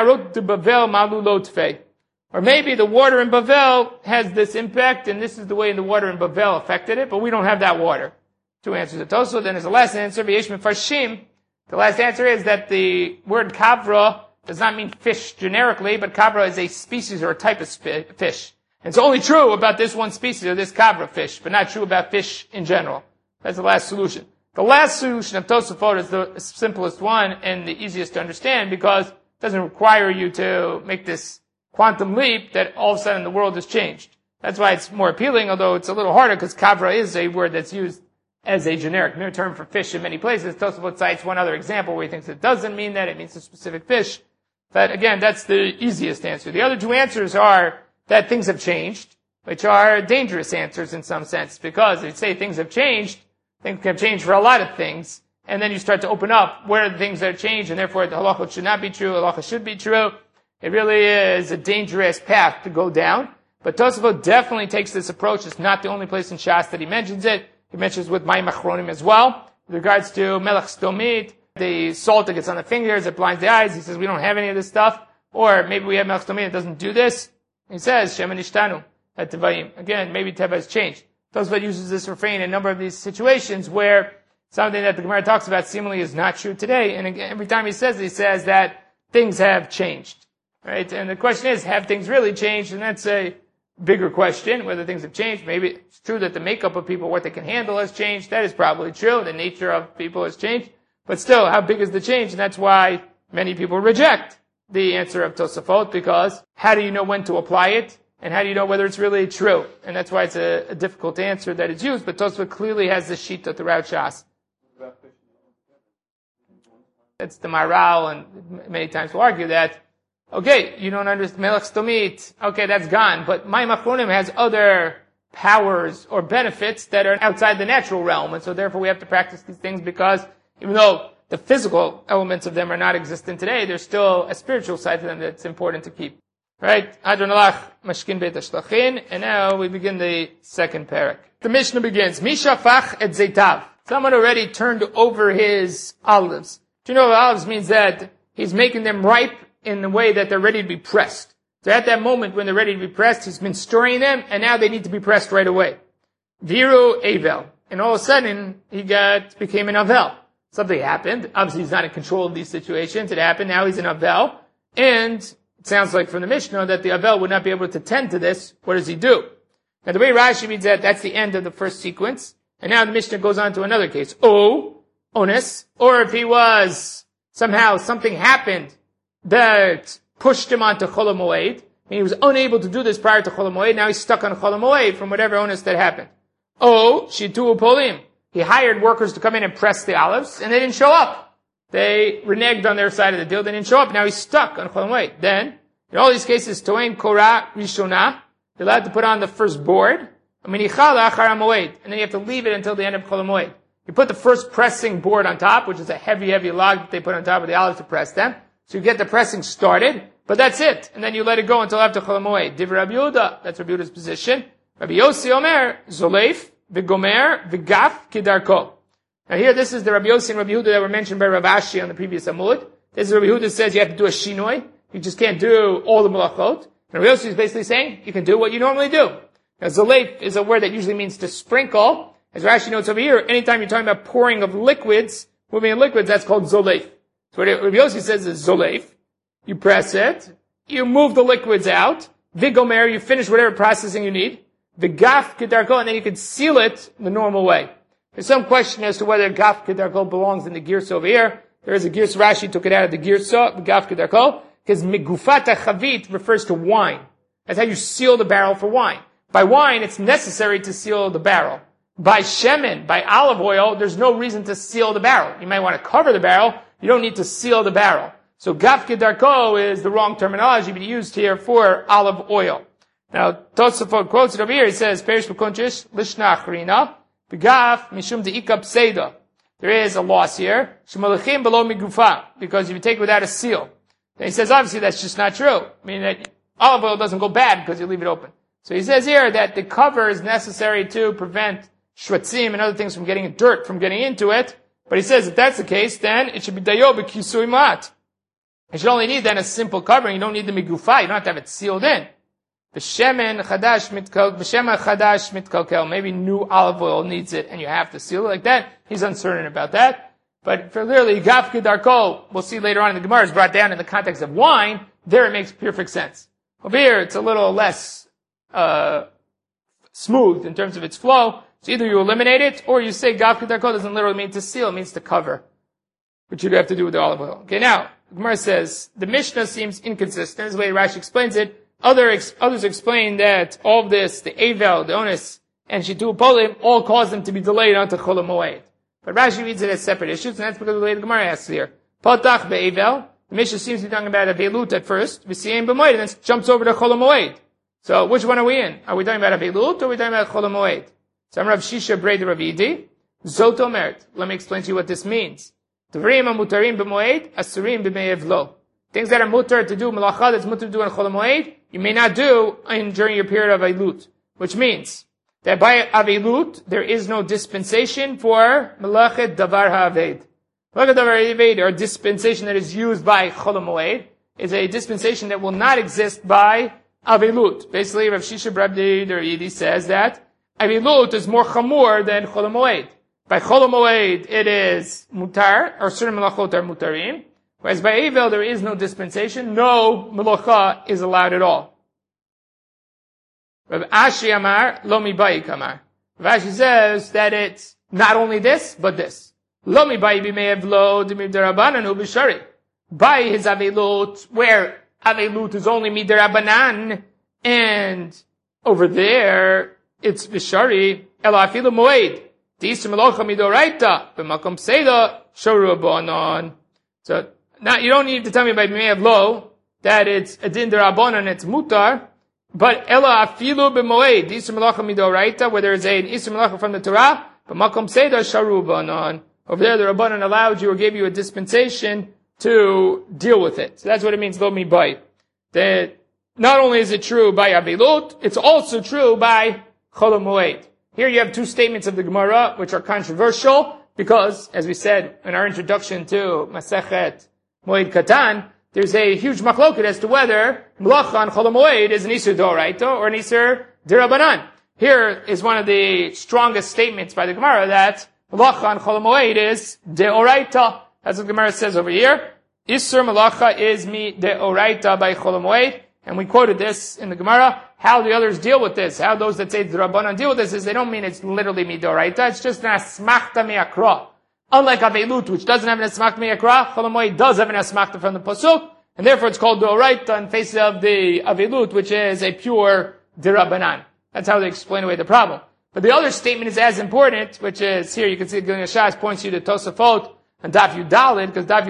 maybe the water in Bavel has this impact, and this is the way the water in Bavel affected it, but we don't have that water. Two answers to Tosafot. Then there's the last answer, V'yesh mefarshim. The last answer is that the word kavra does not mean fish generically, but kavra is a species or a type of fish. And it's only true about this one species or this kavra fish, but not true about fish in general. That's the last solution. The last solution of Tosafot is the simplest one and the easiest to understand because it doesn't require you to make this quantum leap that all of a sudden the world has changed. That's why it's more appealing, although it's a little harder because kavra is a word that's used as a generic term for fish in many places. Tosafot cites one other example where he thinks it doesn't mean that, it means a specific fish. But again, that's the easiest answer. The other two answers are that things have changed, which are dangerous answers in some sense, because if you say things have changed for a lot of things, and then you start to open up where are the things that have changed, and therefore the halacha should not be true, halacha should be true. It really is a dangerous path to go down. But Tosafot definitely takes this approach. It's not the only place in Shas that he mentions it. He mentions with Mayim Achronim as well. with regards to melech stomit, the salt that gets on the fingers, that blinds the eyes. He says we don't have any of this stuff. Or maybe we have melech stomit that doesn't do this. He says, Shema nishtanu at Tevaim. Again, maybe Teva has changed. Tosfot uses this refrain in a number of these situations where something that the Gemara talks about seemingly is not true today. And again, every time he says that things have changed. Right? And the question is, have things really changed? And that's a bigger question, whether things have changed. Maybe it's true that the makeup of people, what they can handle has changed. That is probably true. The nature of people has changed. But still, how big is the change? And that's why many people reject the answer of Tosafot, because how do you know when to apply it? And how do you know whether it's really true? And that's why it's a difficult answer that is used. But Tosafot clearly has the sheet throughout Shas. That's the Maral, and many times we'll argue that, okay, you don't understand Melech Stomit, okay, that's gone. But Mayim Achronim has other powers or benefits that are outside the natural realm. And so therefore we have to practice these things because even though the physical elements of them are not existent today, there's still a spiritual side to them that's important to keep. Right? Adonalach Mashkin Beit HaShlachin. And now we begin the second parak. The Mishnah begins, Mishafach et Zeitav. Someone already turned over his olives. Do you know what olives means? That he's making them ripe in the way that they're ready to be pressed. So at that moment when they're ready to be pressed, he's been storing them, and now they need to be pressed right away. Viru Avel. And all of a sudden, he became an Avel. Something happened. Obviously, he's not in control of these situations. It happened. Now he's an Avel. And it sounds like from the Mishnah that the Avel would not be able to tend to this. What does he do? Now, the way Rashi reads that, that's the end of the first sequence. And now the Mishnah goes on to another case. Onus. Or if he was, somehow something happened that pushed him onto Chol HaMoed. He was unable to do this prior to Chol HaMoed. Now he's stuck on Chol HaMoed from whatever onus that happened. Shitu Upolim. He hired workers to come in and press the olives, and they didn't show up. They reneged on their side of the deal. They didn't show up. Now he's stuck on Chol HaMoed. Then, in all these cases, Toen Korah Rishonah. You're allowed to put on the first board. And then you have to leave it until the end of Chol HaMoed. You put the first pressing board on top, which is a heavy, heavy log that they put on top of the olives to press them. So you get the pressing started, but that's it. And then you let it go until after Chol HaMoed. Div Rabbi Yehuda, that's Rabbi Yehuda's position. Rabbi Yossi Omer, Zoleif, V'gomer, V'gaf, Kidarko. Now here, this is the Rabbi Yossi and Rabbi Yehuda that were mentioned by Rav Ashi on the previous Amud. This is Rabbi Yehuda says you have to do a shinoi. You just can't do all the malachot. And Rabbi Yossi is basically saying you can do what you normally do. Now, Zoleif is a word that usually means to sprinkle. As Rashi notes over here, anytime you're talking about pouring of liquids, moving of liquids, that's called Zoleif. So what Rabbi Yossi says is Zoleif. You press it. You move the liquids out. Vigomer, you finish whatever processing you need. V'gaf kedarko, and then you can seal it the normal way. There's some question as to whether gaf kedarko belongs in the girsa over here. There is a girsa, Rashi took it out of the girsa, gaf kedarko, because migufata chavit refers to wine. That's how you seal the barrel for wine. By wine, it's necessary to seal the barrel. By shemen, by olive oil, there's no reason to seal the barrel. You might want to cover the barrel. You don't need to seal the barrel. So gaf kedarko is the wrong terminology to be used here for olive oil. Now, Tosafot quotes it over here. He says, Perish b'konchish lishna achrina, b'gaf mishum de'ikab seda. There is a loss here. Shemalachim below migufa, because if you take it without a seal. Then he says, obviously that's just not true. I mean, that olive oil doesn't go bad because you leave it open. So he says here that the cover is necessary to prevent shvatzim and other things from getting dirt from getting into it. But he says if that's the case, then it should be dayo b'kisui mat. You should only need then a simple covering. You don't need the migufa. You don't have to have it sealed in. B'shemen chadash mitkalkel. Maybe new olive oil needs it and you have to seal it like that. He's uncertain about that. But for clearly, gaf kedarko, we'll see later on in the Gemara, is brought down in the context of wine. There it makes perfect sense. Over here, it's a little less smooth in terms of its flow. So either you eliminate it, or you say gaf kedarko doesn't literally mean to seal, it means to cover. Which you'd have to do with the olive oil. Okay, now, the Gemara says, the Mishnah seems inconsistent. This is the way Rashi explains it. Others explain that all of this, the Avel, the Onus, and Shitu Polim, all cause them to be delayed until Chol HaMoed. But Rashi reads it as separate issues, and that's because of the way the Gemara asks here. Potach be'Avel, the Mishnah seems to be talking about a Velut at first, V'siyem b'moed, and then jumps over to Chol HaMoed. So, which one are we in? Are we talking about a Velut, or are we talking about Chol HaMoed? So I'm Rav Shisha Brei Rav Yidi, Zot Omert. Let me explain to you what this means. Tvrim mutarim b'moed, asurim b'me'evlo. Things that are mutar to do, malacha that's mutar to do in Chol HaMoed, you may not do during your period of Eilut. Which means that by Avilut, there is no dispensation for Melachet Davar HaAved. Melachet Davar HaAved, or dispensation that is used by Chol HaMoed, is a dispensation that will not exist by Avilut. Basically, Rav Shisha Brabdi Yidi says that Avilut is more chamur than Chol HaMoed. By Chol HaMoed, it is mutar, or certain melachot are mutarim, whereas by Avel, there is no dispensation, no melacha is allowed at all. Rav Ashi Amar, lo mibayik Amar. Rav Ashi says that it's not only this, but this. Lo mibayik b'me'ev lo d'mid derabanan u b'shari. By his Avilut, where Avilut is only midirabanan, and over there, it's b'shari, ela afilu moed. D'isr melocha midoraita, b'makom seda, shoru abonon. So, now, you don't need to tell me by b'me'ev lo, that it's a din derabanan, it's mutar, but ela afilu b'moed, d'isr melocha midoraita, where there is an isr melocha from the Torah, b'makom seda, shoru abonon. Over there, the Rabbanan allowed you or gave you a dispensation to deal with it. So that's what it means, lo mi bay. That not only is it true by Avilut, it's also true by Chol HaMoed. Here you have two statements of the Gemara, which are controversial, because, as we said in our introduction to Masechet Moed Katan, there's a huge machloket as to whether Melacha on Chol HaMoed is an Isur D'Oraita or an Isur D'Rabanan. Here is one of the strongest statements by the Gemara that Melacha on Chol HaMoed is D'Oraita. That's what the Gemara says over here. Isur Melacha is mi D'Oraita by Chol HaMoed. And we quoted this in the Gemara. How the others deal with this, how those that say the Rabbanan deal with this, is they don't mean it's literally mi D'Oraita. It's just an asmachta mi'akra. Unlike Avilut, which doesn't have an asmachta mi'akra, Chol HaMoed does have an asmachta from the Pasuk, and therefore it's called D'Oraita in face of the Avilut, which is a pure D'Rabbanan. That's how they explain away the problem. But the other statement is as important, which is here you can see Gilin Shas points you to Tosafot and Daf Yudalid, because Daf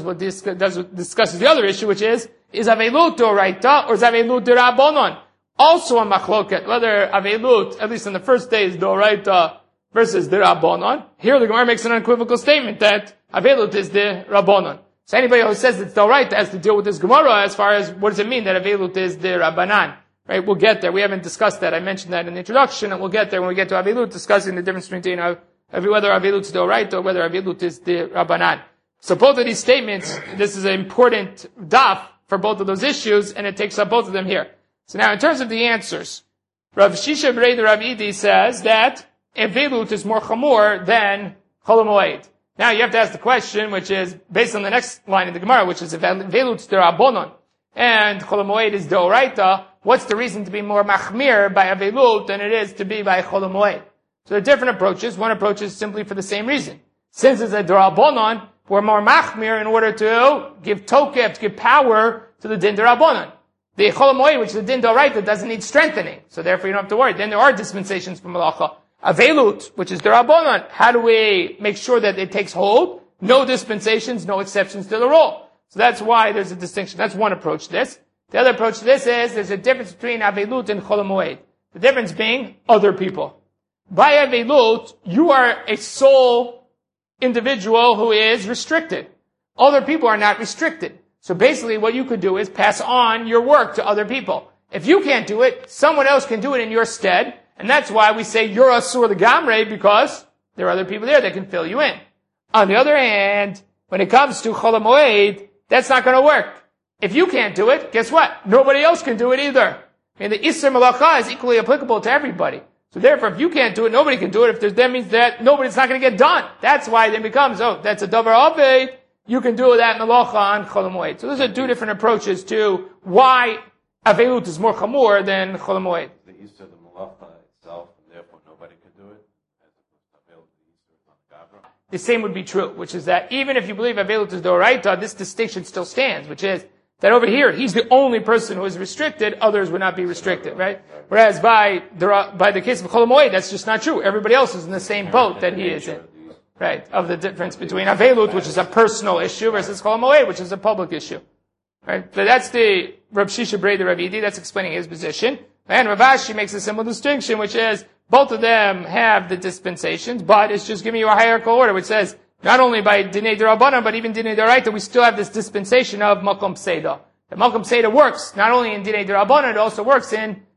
Yudalid discusses the other issue, which is Avilut D'Oraita or is Avilut D'Rabbanan? Also a machloket, whether Avilut, at least in the first day, is D'Oraita versus D'Rabbanan. Here the Gemara makes an unequivocal statement that Avilut is D'Rabbanan. So anybody who says it's D'Oraita has to deal with this Gemara as far as what does it mean that Avilut is D'Rabbanan. Right, we'll get there. We haven't discussed that. I mentioned that in the introduction, and we'll get there when we get to Avilut, discussing the difference between whether Avilut is D'Oraita or whether Avilut is D'Rabbanan. So both of these statements, this is an important daf for both of those issues, and it takes up both of them here. So now, in terms of the answers, Rav Shisha Brei Rav Idi says that Avilut is more chamur than Chol HaMoed. Now, you have to ask the question, which is based on the next line of the Gemara, which is if Avilut is D'Rabbanan and Chol HaMoed is D'Oraita, what's the reason to be more machmir by Avilut than it is to be by Chol HaMoed? So there are different approaches. One approach is simply for the same reason. Since it's a D'Rabbanan, we're more machmir in order to give tokef, to give power to the din D'Rabbanan. The Chol HaMoed, which is the din D'Oraita, doesn't need strengthening. So therefore you don't have to worry. Then there are dispensations from Malacha. Avilut, which is D'Rabbanan, how do we make sure that it takes hold? No dispensations, no exceptions to the rule. So that's why there's a distinction. That's one approach to this. The other approach to this is there's a difference between Avilut and Chol HaMoed. The difference being other people. By Avilut, you are a sole individual who is restricted. Other people are not restricted. So basically what you could do is pass on your work to other people. If you can't do it, someone else can do it in your stead. And that's why we say you're Asur L'Gamrei, because there are other people there that can fill you in. On the other hand, when it comes to Chol HaMoed, that's not going to work. If you can't do it, guess what? Nobody else can do it either. I mean, the Isser Malacha is equally applicable to everybody. So therefore, if you can't do it, nobody can do it. That means that it's not going to get done. That's why it then becomes, that's a Davar Aved. You can do that Malacha on Chol HaMoed. So those are two different approaches to why Avilut is more chamur than Chol HaMoed. The Isser, the Malacha itself, and therefore nobody can do it, as opposed to Avilut, the Isser on the Gabra. The same would be true, which is that even if you believe Avilut is D'Oraita, this distinction still stands, which is that over here, he's the only person who is restricted, others would not be restricted, right? Whereas by the case of Chol HaMoed, that's just not true. Everybody else is in the same boat that he is in. Right? Of the difference between Avilut, which is a personal issue, versus Chol HaMoed, which is a public issue. Right? But that's the Rav Shisha Brei Rav Idi, that's explaining his position. And Rav Ashi makes a simple distinction, which is both of them have the dispensations, but it's just giving you a hierarchical order, which says not only by Dinei D'Rabbanan, but even Dinei D'Oraita, we still have this dispensation of Makom Seda. The Makom Seda works not only in Dinei D'Rabbanan, it also works in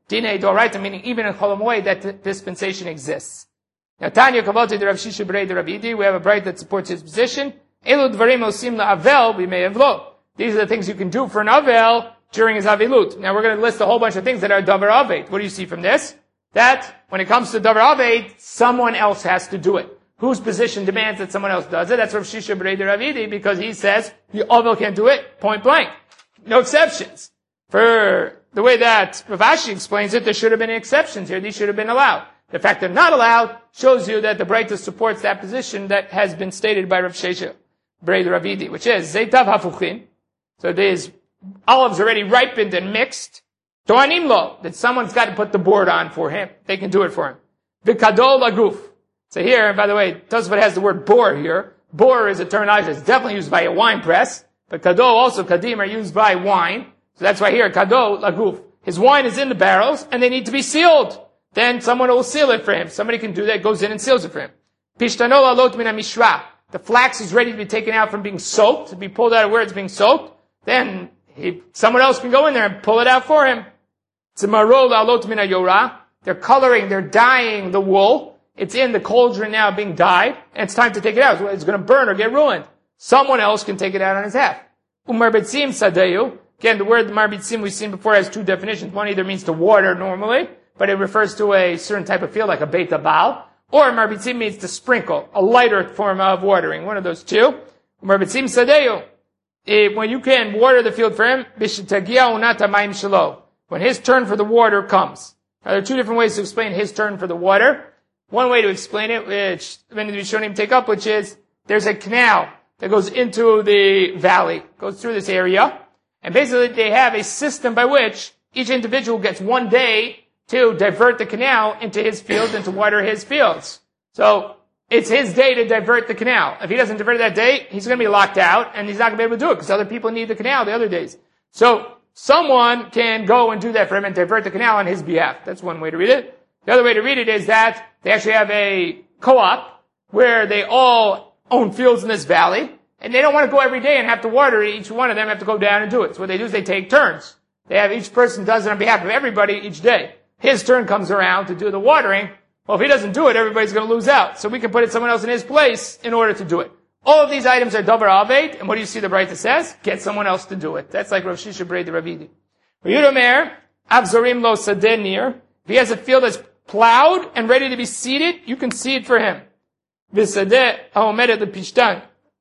Dine Doraita, meaning even in Chol Hamoed that dispensation exists. Now, Tanya Kavoti de Rav Shisha Berei de Rav Idi, we have a bright that supports his position. Elu Dvarim Osim LaAvel B'mei Avlo. These are the things you can do for an Avel during his Avilut. Now, we're going to list a whole bunch of things that are Davar Aved. What do you see from this? That, when it comes to Davar Aved, someone else has to do it. Whose position demands that someone else does it? That's Rav Shisha Berei de Rav Idi, because he says the Avel can't do it, point blank. No exceptions. For the way that Rav Ashi explains it, there should have been exceptions here. These should have been allowed. The fact they're not allowed shows you that the Breita supports that position that has been stated by Rav Shisha Berei de Rav Idi, which is Zeitav Hafuchin. So there's olives already ripened and mixed. Toanim lo, that someone's got to put the board on for him. They can do it for him. V'kadol laguf. So here, by the way, Tosafot has the word bor here. Bor is a terminology that's definitely used by a wine press. But kadol, also kadim, are used by wine. So that's why here, kadol laguf. His wine is in the barrels, and they need to be sealed. Then someone will seal it for him. Somebody can do that, goes in and seals it for him. Pishtano alot mina mishra. The flax is ready to be taken out from being soaked, to be pulled out of where it's being soaked. Then someone else can go in there and pull it out for him. Tzmarol alot mina yora. They're coloring, they're dyeing the wool. It's in the cauldron now being dyed, and it's time to take it out. It's going to burn or get ruined. Someone else can take it out on his half. Umarbitzim sadeyu. Again, the word marbitzim we've seen before has two definitions. One either means to water normally, but it refers to a certain type of field, like a beit baal. Or marbitzim means to sprinkle, a lighter form of watering. One of those two. Marbitzim sadeyu. When you can water the field for him, b'shetagia unata ma'im shelo. When his turn for the water comes. Now, there are two different ways to explain his turn for the water. One way to explain it, which many of the Rishonim take up, which is there's a canal that goes into the valley, goes through this area, and basically they have a system by which each individual gets one day to divert the canal into his fields and to water his fields. So it's his day to divert the canal. If he doesn't divert it that day, he's going to be locked out, and he's not going to be able to do it because other people need the canal the other days. So someone can go and do that for him and divert the canal on his behalf. That's one way to read it. The other way to read it is that they actually have a co-op where they all own fields in this valley, and they don't want to go every day and have to water it. Each one of them have to go down and do it. So what they do is they take turns. They have each person does it on behalf of everybody each day. His turn comes around to do the watering. Well, if he doesn't do it, everybody's going to lose out. So we can put someone else in his place in order to do it. All of these items are davar aved, and what do you see the Breita says? Get someone else to do it. That's like Rav Shisha Berei de Rav Idi. Yudomer, avzorim lo sadenir. If he has a field that's plowed and ready to be seeded, you can seed for him. V'sadeh ha'omedet lepishtan.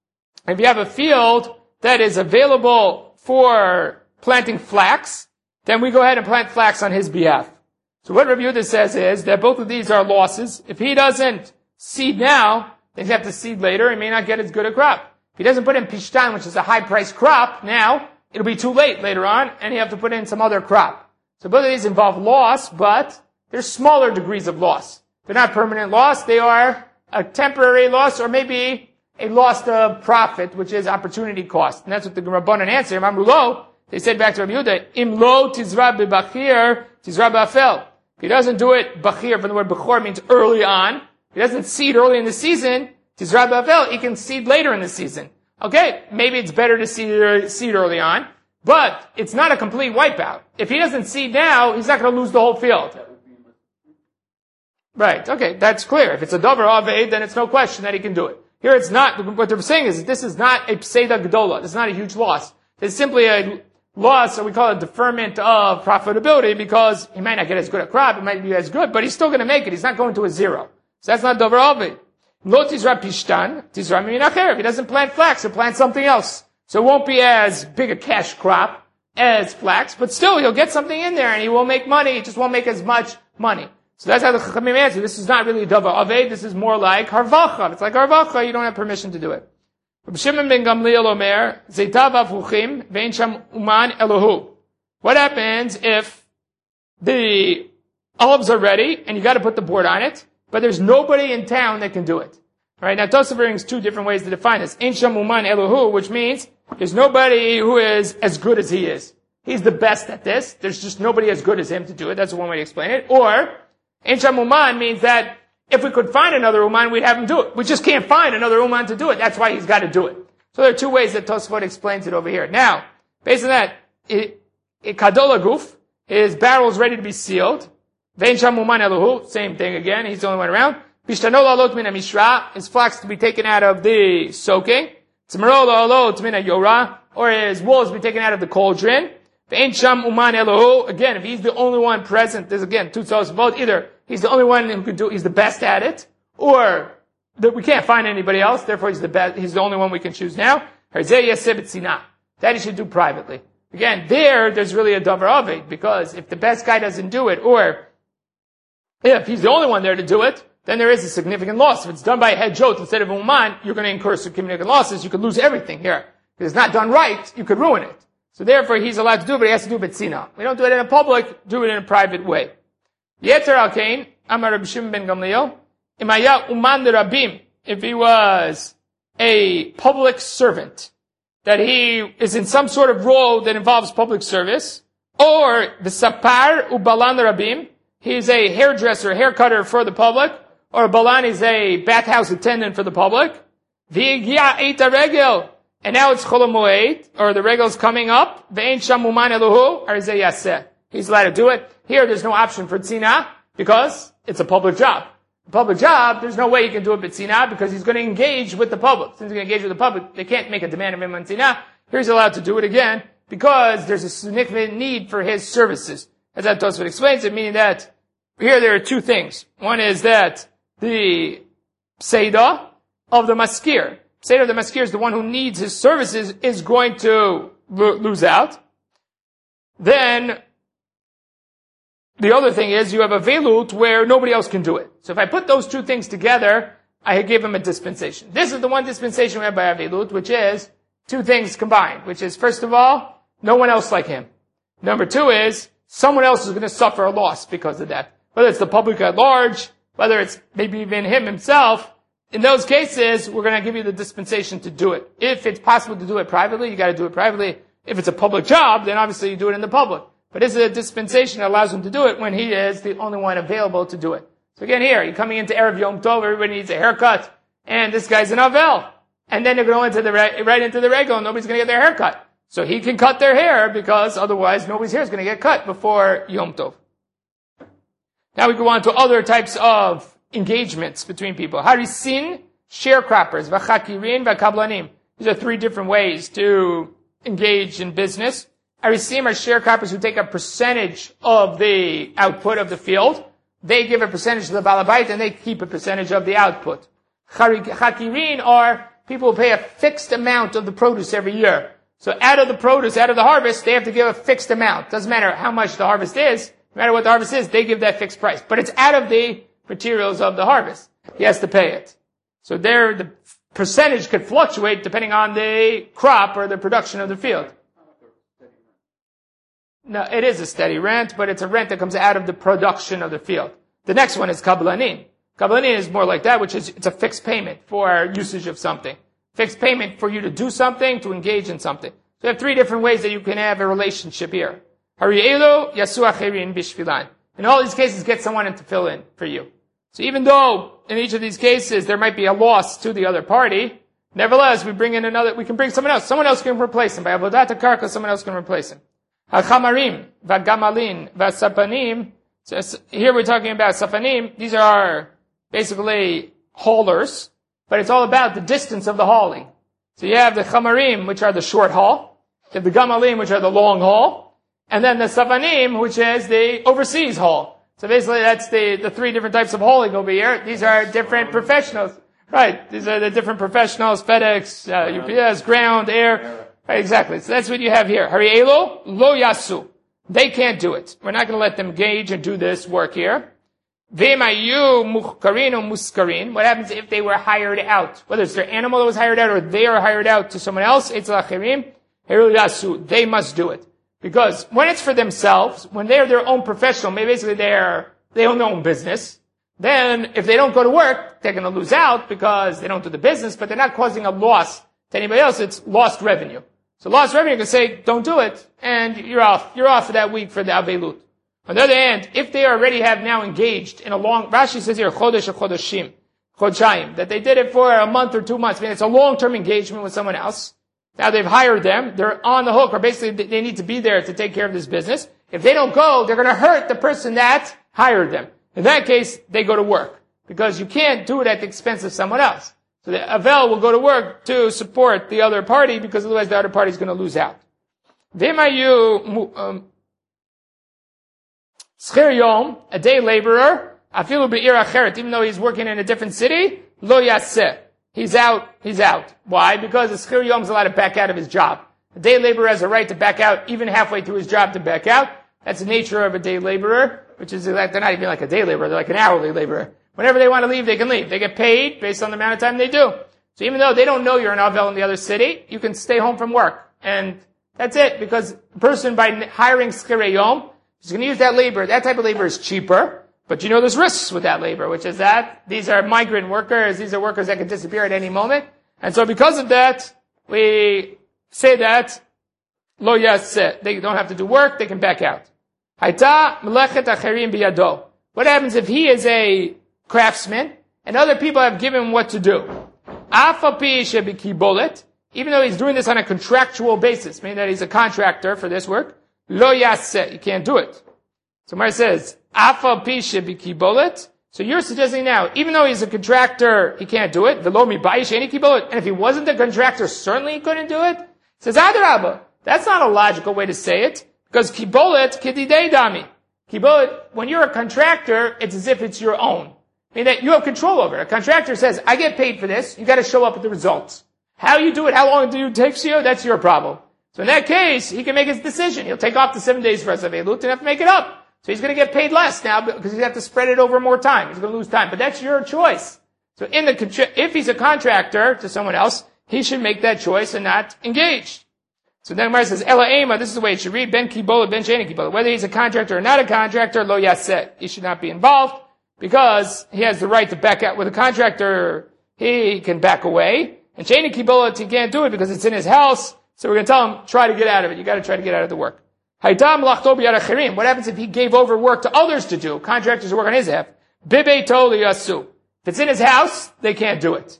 If you have a field that is available for planting flax, then we go ahead and plant flax on his behalf. So what Rav Yehuda says is that both of these are losses. If he doesn't seed now, then he'll have to seed later and may not get as good a crop. If he doesn't put in pishtan, which is a high-priced crop, now, it'll be too late later on, and he'll have to put in some other crop. So both of these involve loss, but there's smaller degrees of loss. They're not permanent loss. They are a temporary loss or maybe a loss of profit, which is opportunity cost. And that's what the Rabbanan answer. Amrulo, they said back to Rabbi Yehuda, Im lo tizra b'bachir, tizra b'afel. If he doesn't do it, bachir, from the word bechor means early on. If he doesn't seed early in the season, tizra b'afel, he can seed later in the season. Okay, maybe it's better to seed early on, but it's not a complete wipeout. If he doesn't seed now, he's not going to lose the whole field. Right, okay, that's clear. If it's a davar aved, then it's no question that he can do it. Here it's not, what they're saying is that this is not a pseida gedola. It's not a huge loss. It's simply a loss, or we call it deferment of profitability, because he might not get as good a crop, it might be as good, but he's still going to make it. He's not going to a zero. So that's not davar aved. Lo tizra pishtan, tizra minacher. If he doesn't plant flax, he'll plant something else. So it won't be as big a cash crop as flax, but still he'll get something in there and he will make money. He just won't make as much money. So that's how the Chachamim answer. This is not really davar aved. This is more like harvacha. It's like harvacha. You don't have permission to do it. Rabbi Shimon ben Gamliel omer, zeitav afuchim ve'en sham uman elohu. What happens if the olives are ready and you got to put the board on it, but there's nobody in town that can do it? Right? Now Tosafot brings two different ways to define this. Ein sham uman elohu, which means there's nobody who is as good as he is. He's the best at this. There's just nobody as good as him to do it. That's one way to explain it. Or Ein sham uman means that if we could find another uman, we'd have him do it. We just can't find another uman to do it. That's why he's got to do it. So there are two ways that Tosafot explains it over here. Now, based on that, kadol aguf, His barrel is ready to be sealed. Vein sham uman eluhu, same thing again, he's the only one around. Bishtano la'alot min mishra, his flax to be taken out of the soaking. Tzmaro la'alot min yora, or his wool is to be taken out of the cauldron. Vein sham uman eluhu, again, if he's the only one present, there's again two thoughts of both. Either he's the only one who could do, he's the best at it, or that we can't find anybody else, therefore he's the best, he's the only one we can choose now. That he should do privately. Again, there's really a davar aved, because if the best guy doesn't do it, or if he's the only one there to do it, then there is a significant loss. If it's done by a head jot instead of a uman, you're going to incur significant losses. You could lose everything here. If it's not done right, you could ruin it. So therefore, he's allowed to do it, but he has to do it b'tzina. We don't do it in a public, do it in a private way. Yeter al kain, Amar Rabbi Shimon ben Gamliel, imaya uman derabim, if he was a public servant, that he is in some sort of role that involves public service, or the sapar ubalan rabim, he's a hairdresser, haircutter for the public, or balan is a bathhouse attendant for the public. V'yigia eita regel, and now it's chol hamoed, or the regel's coming up. Ve'ein sham uman eluhu, arizeh yaseh. He's allowed to do it. Here, there's no option for tzina, because it's a public job. A public job, there's no way he can do it b'tzina, because he's going to engage with the public. Since he's going to engage with the public, they can't make a demand of him on tzina. Here he's allowed to do it again, because there's a significant need for his services. As that Tosfot explains it, meaning that here there are two things. One is that the Seidah of the Maskir, Seidah of the Maskir is the one who needs his services, is going to lose out. Then, the other thing is you have a velut where nobody else can do it. So if I put those two things together, I give him a dispensation. This is the one dispensation we have by a velut, which is two things combined, which is, first of all, no one else like him. Number two is, someone else is going to suffer a loss because of that. Whether it's the public at large, whether it's maybe even him himself, in those cases, we're going to give you the dispensation to do it. If it's possible to do it privately, you got to do it privately. If it's a public job, then obviously you do it in the public. But this is a dispensation that allows him to do it when he is the only one available to do it. So again here, you're coming into Erev Yom Tov, everybody needs a haircut, and this guy's an Avel. And then they're going to right into the regel, and nobody's going to get their hair cut. So he can cut their hair, because otherwise nobody's hair is going to get cut before Yom Tov. Now we go on to other types of engagements between people. Harisin, sharecroppers, v'chakirin, v'kablanim. These are three different ways to engage in business. Harisim are sharecroppers who take a percentage of the output of the field. They give a percentage to the balabait, and they keep a percentage of the output. Chakirin are people who pay a fixed amount of the produce every year. So out of the produce, out of the harvest, they have to give a fixed amount. Doesn't matter how much the harvest is. No matter what the harvest is, they give that fixed price. But it's out of the materials of the harvest. He has to pay it. So there, the percentage could fluctuate depending on the crop or the production of the field. No, it is a steady rent, but it's a rent that comes out of the production of the field. The next one is kablanin. Kablanin is more like that, which is, it's a fixed payment for usage of something. Fixed payment for you to do something, to engage in something. So you have three different ways that you can have a relationship here. Harielu, yasu acherin bishvilan. In all these cases, get someone to fill in for you. So even though in each of these cases there might be a loss to the other party, nevertheless, we can bring someone else. Someone else can replace him. By avodat karka, someone else can replace him. Hachamarim, vagamalin, vasapanim. So here we're talking about sapanim. These are basically haulers, but it's all about the distance of the hauling. So you have the chamarim, which are the short haul. You have the gamalim, which are the long haul. And then the sapanim, which is the overseas haul. So basically that's the three different types of hauling over here. These are different professionals. Right. These are the different professionals, FedEx, UPS, ground, air. Right, exactly. So that's what you have here. Harielo, lo yasu. They can't do it. We're not going to let them engage and do this work here. Vemayu muhkarin or muskarin. What happens if they were hired out? Whether it's their animal that was hired out or they are hired out to someone else, it's lachirim. Harielo yasu. They must do it. Because when it's for themselves, when they're their own professional, maybe basically they own their own business, then if they don't go to work, they're going to lose out because they don't do the business, but they're not causing a loss to anybody else. It's lost revenue. So lost revenue, you can say, don't do it, and you're off. You're off for that week for the avelut. On the other hand, if they already have now engaged in a long, Rashi says here, chodesh or chodeshim, chodshayim, that they did it for a month or 2 months. I mean, it's a long-term engagement with someone else. Now they've hired them. They're on the hook, or basically they need to be there to take care of this business. If they don't go, they're going to hurt the person that hired them. In that case, they go to work. Because you can't do it at the expense of someone else. So the Avel will go to work to support the other party, because otherwise the other party is going to lose out. Schir Yom, a day laborer, afilu be'ir acheret, even though he's working in a different city, lo yaseh. He's out. Why? Because the Schir Yom is allowed to back out of his job. A day laborer has a right to back out, even halfway through his job to back out. That's the nature of a day laborer, which is like, they're not even like a day laborer, they're like an hourly laborer. Whenever they want to leave, they can leave. They get paid based on the amount of time they do. So even though they don't know you're an Avel in the other city, you can stay home from work. And that's it, because the person, by hiring Schir Yom, is going to use that labor. That type of labor is cheaper, but there's risks with that labor, which is that these are migrant workers, these are workers that can disappear at any moment. And so because of that, we say that, lo yaseh, they don't have to do work, they can back out. Hayta melechet acherim biyado. What happens if he is a craftsman, and other people have given him what to do? Afapi shebikibolet, even though he's doing this on a contractual basis, meaning that he's a contractor for this work, lo yaseh, you can't do it. So Mar says, afapi shebikibolet, so you're suggesting now, even though he's a contractor, he can't do it, velo mibayish any kibolet, and if he wasn't a contractor, certainly he couldn't do it? Says Adarabba, that's not a logical way to say it, because kibolet kididei dami. Kibolet, when you're a contractor, it's as if it's your own. I mean that you have control over it. A contractor says, I get paid for this, you gotta show up with the results. How you do it, how long it takes you, that's your problem. So in that case, he can make his decision. He'll take off the 7 days for Azavelut and have to make it up. So he's gonna get paid less now because he's have to spread it over more time. He's gonna lose time. But that's your choice. So if he's a contractor to someone else, he should make that choice and not engage. So then Gemara says, Ela Ema, this is the way it should read, Ben Kibola, Ben Sheni Kibola. Whether he's a contractor or not a contractor, Lo Yaset. He should not be involved because he has the right to back out. With a contractor, he can back away. And Sheni Kibola, he can't do it because it's in his house. So we're going to tell him, try to get out of it. You got to try to get out of the work. Haytam Lachto B'Yad Achirim. What happens if he gave over work to others to do? Contractors who work on his half. Bibe Toli Yasu. If it's in his house, they can't do it.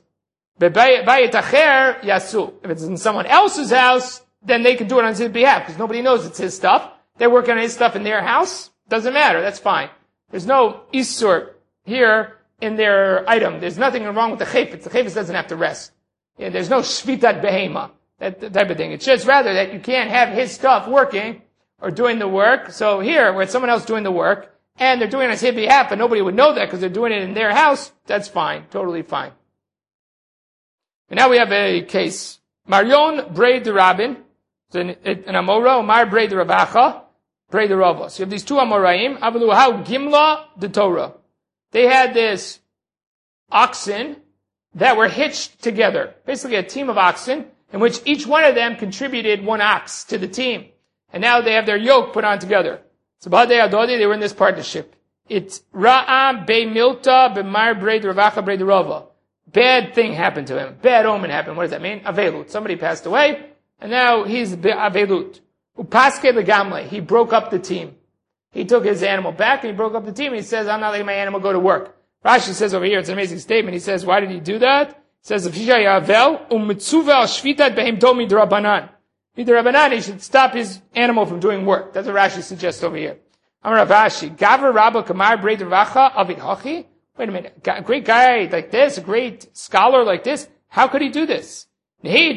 Bayit Acher Yasu. If it's in someone else's house, then they can do it on his behalf, because nobody knows it's his stuff. They're working on his stuff in their house. Doesn't matter. That's fine. There's no isur here in their item. There's nothing wrong with the chayfetz. The chayfetz doesn't have to rest. Yeah, there's no shvitat behema, that type of thing. It's just rather that you can't have his stuff working or doing the work. So here, where it's someone else doing the work, and they're doing it on his behalf, but nobody would know that because they're doing it in their house, that's fine. Totally fine. And now we have a case. Marion Braid the Rabin. An Amora, Omar Braid the Ravacha, Braid the Rava. So you have these two Amoraim, Avalu how Gimla the Torah. They had this oxen that were hitched together. Basically a team of oxen, in which each one of them contributed one ox to the team. And now they have their yoke put on together. So B'Hadei Adodi, they were in this partnership. It's Ra'am Be Milta B'Mar Braid the Ravacha Braid the Rava. Bad thing happened to him. Bad omen happened. What does that mean? Avelut. Somebody passed away. And now he's Avelut. Upaske legamle. He broke up the team. He took his animal back and he broke up the team. He says, I'm not letting my animal go to work. Rashi says over here, it's an amazing statement. He says, why did he do that? He says, he should stop his animal from doing work. That's what Rashi suggests over here. Amar Ravashi, Gavar Rabba Kamar Braid Ravacha Avid Hachi. Wait a minute. A great guy like this, a great scholar like this, how could he do this? It's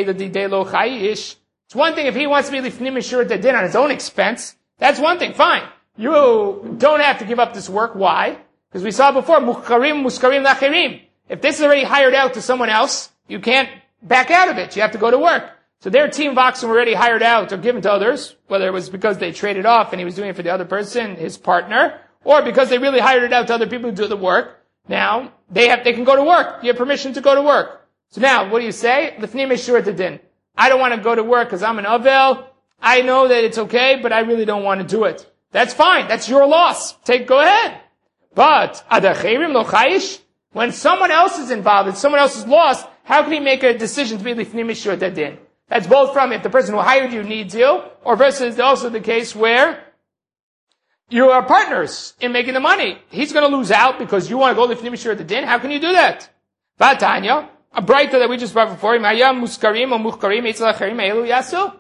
one thing if he wants to be lifnim mishur dedin on his own expense. That's one thing. Fine. You don't have to give up this work. Why? Because we saw before, muskarim lacherim. If this is already hired out to someone else, you can't back out of it. You have to go to work. So their team of oxen were already hired out or given to others, whether it was because they traded off and he was doing it for the other person, his partner, or because they really hired it out to other people to do the work. Now, they can go to work. You have permission to go to work. So now, what do you say? Lifnim mishur dedin. I don't want to go to work because I'm an Avel. I know that it's okay, but I really don't want to do it. That's fine. That's your loss. Go ahead. But, adachirim lo chayish, when someone else is involved and someone else is lost, how can he make a decision to be lifnim mishur dedin? That's both from if the person who hired you needs you, or versus also the case where you are partners in making the money. He's going to lose out because you want to go lifnim mishur dedin. How can you do that? Vatanya. A brighter that we just brought before him.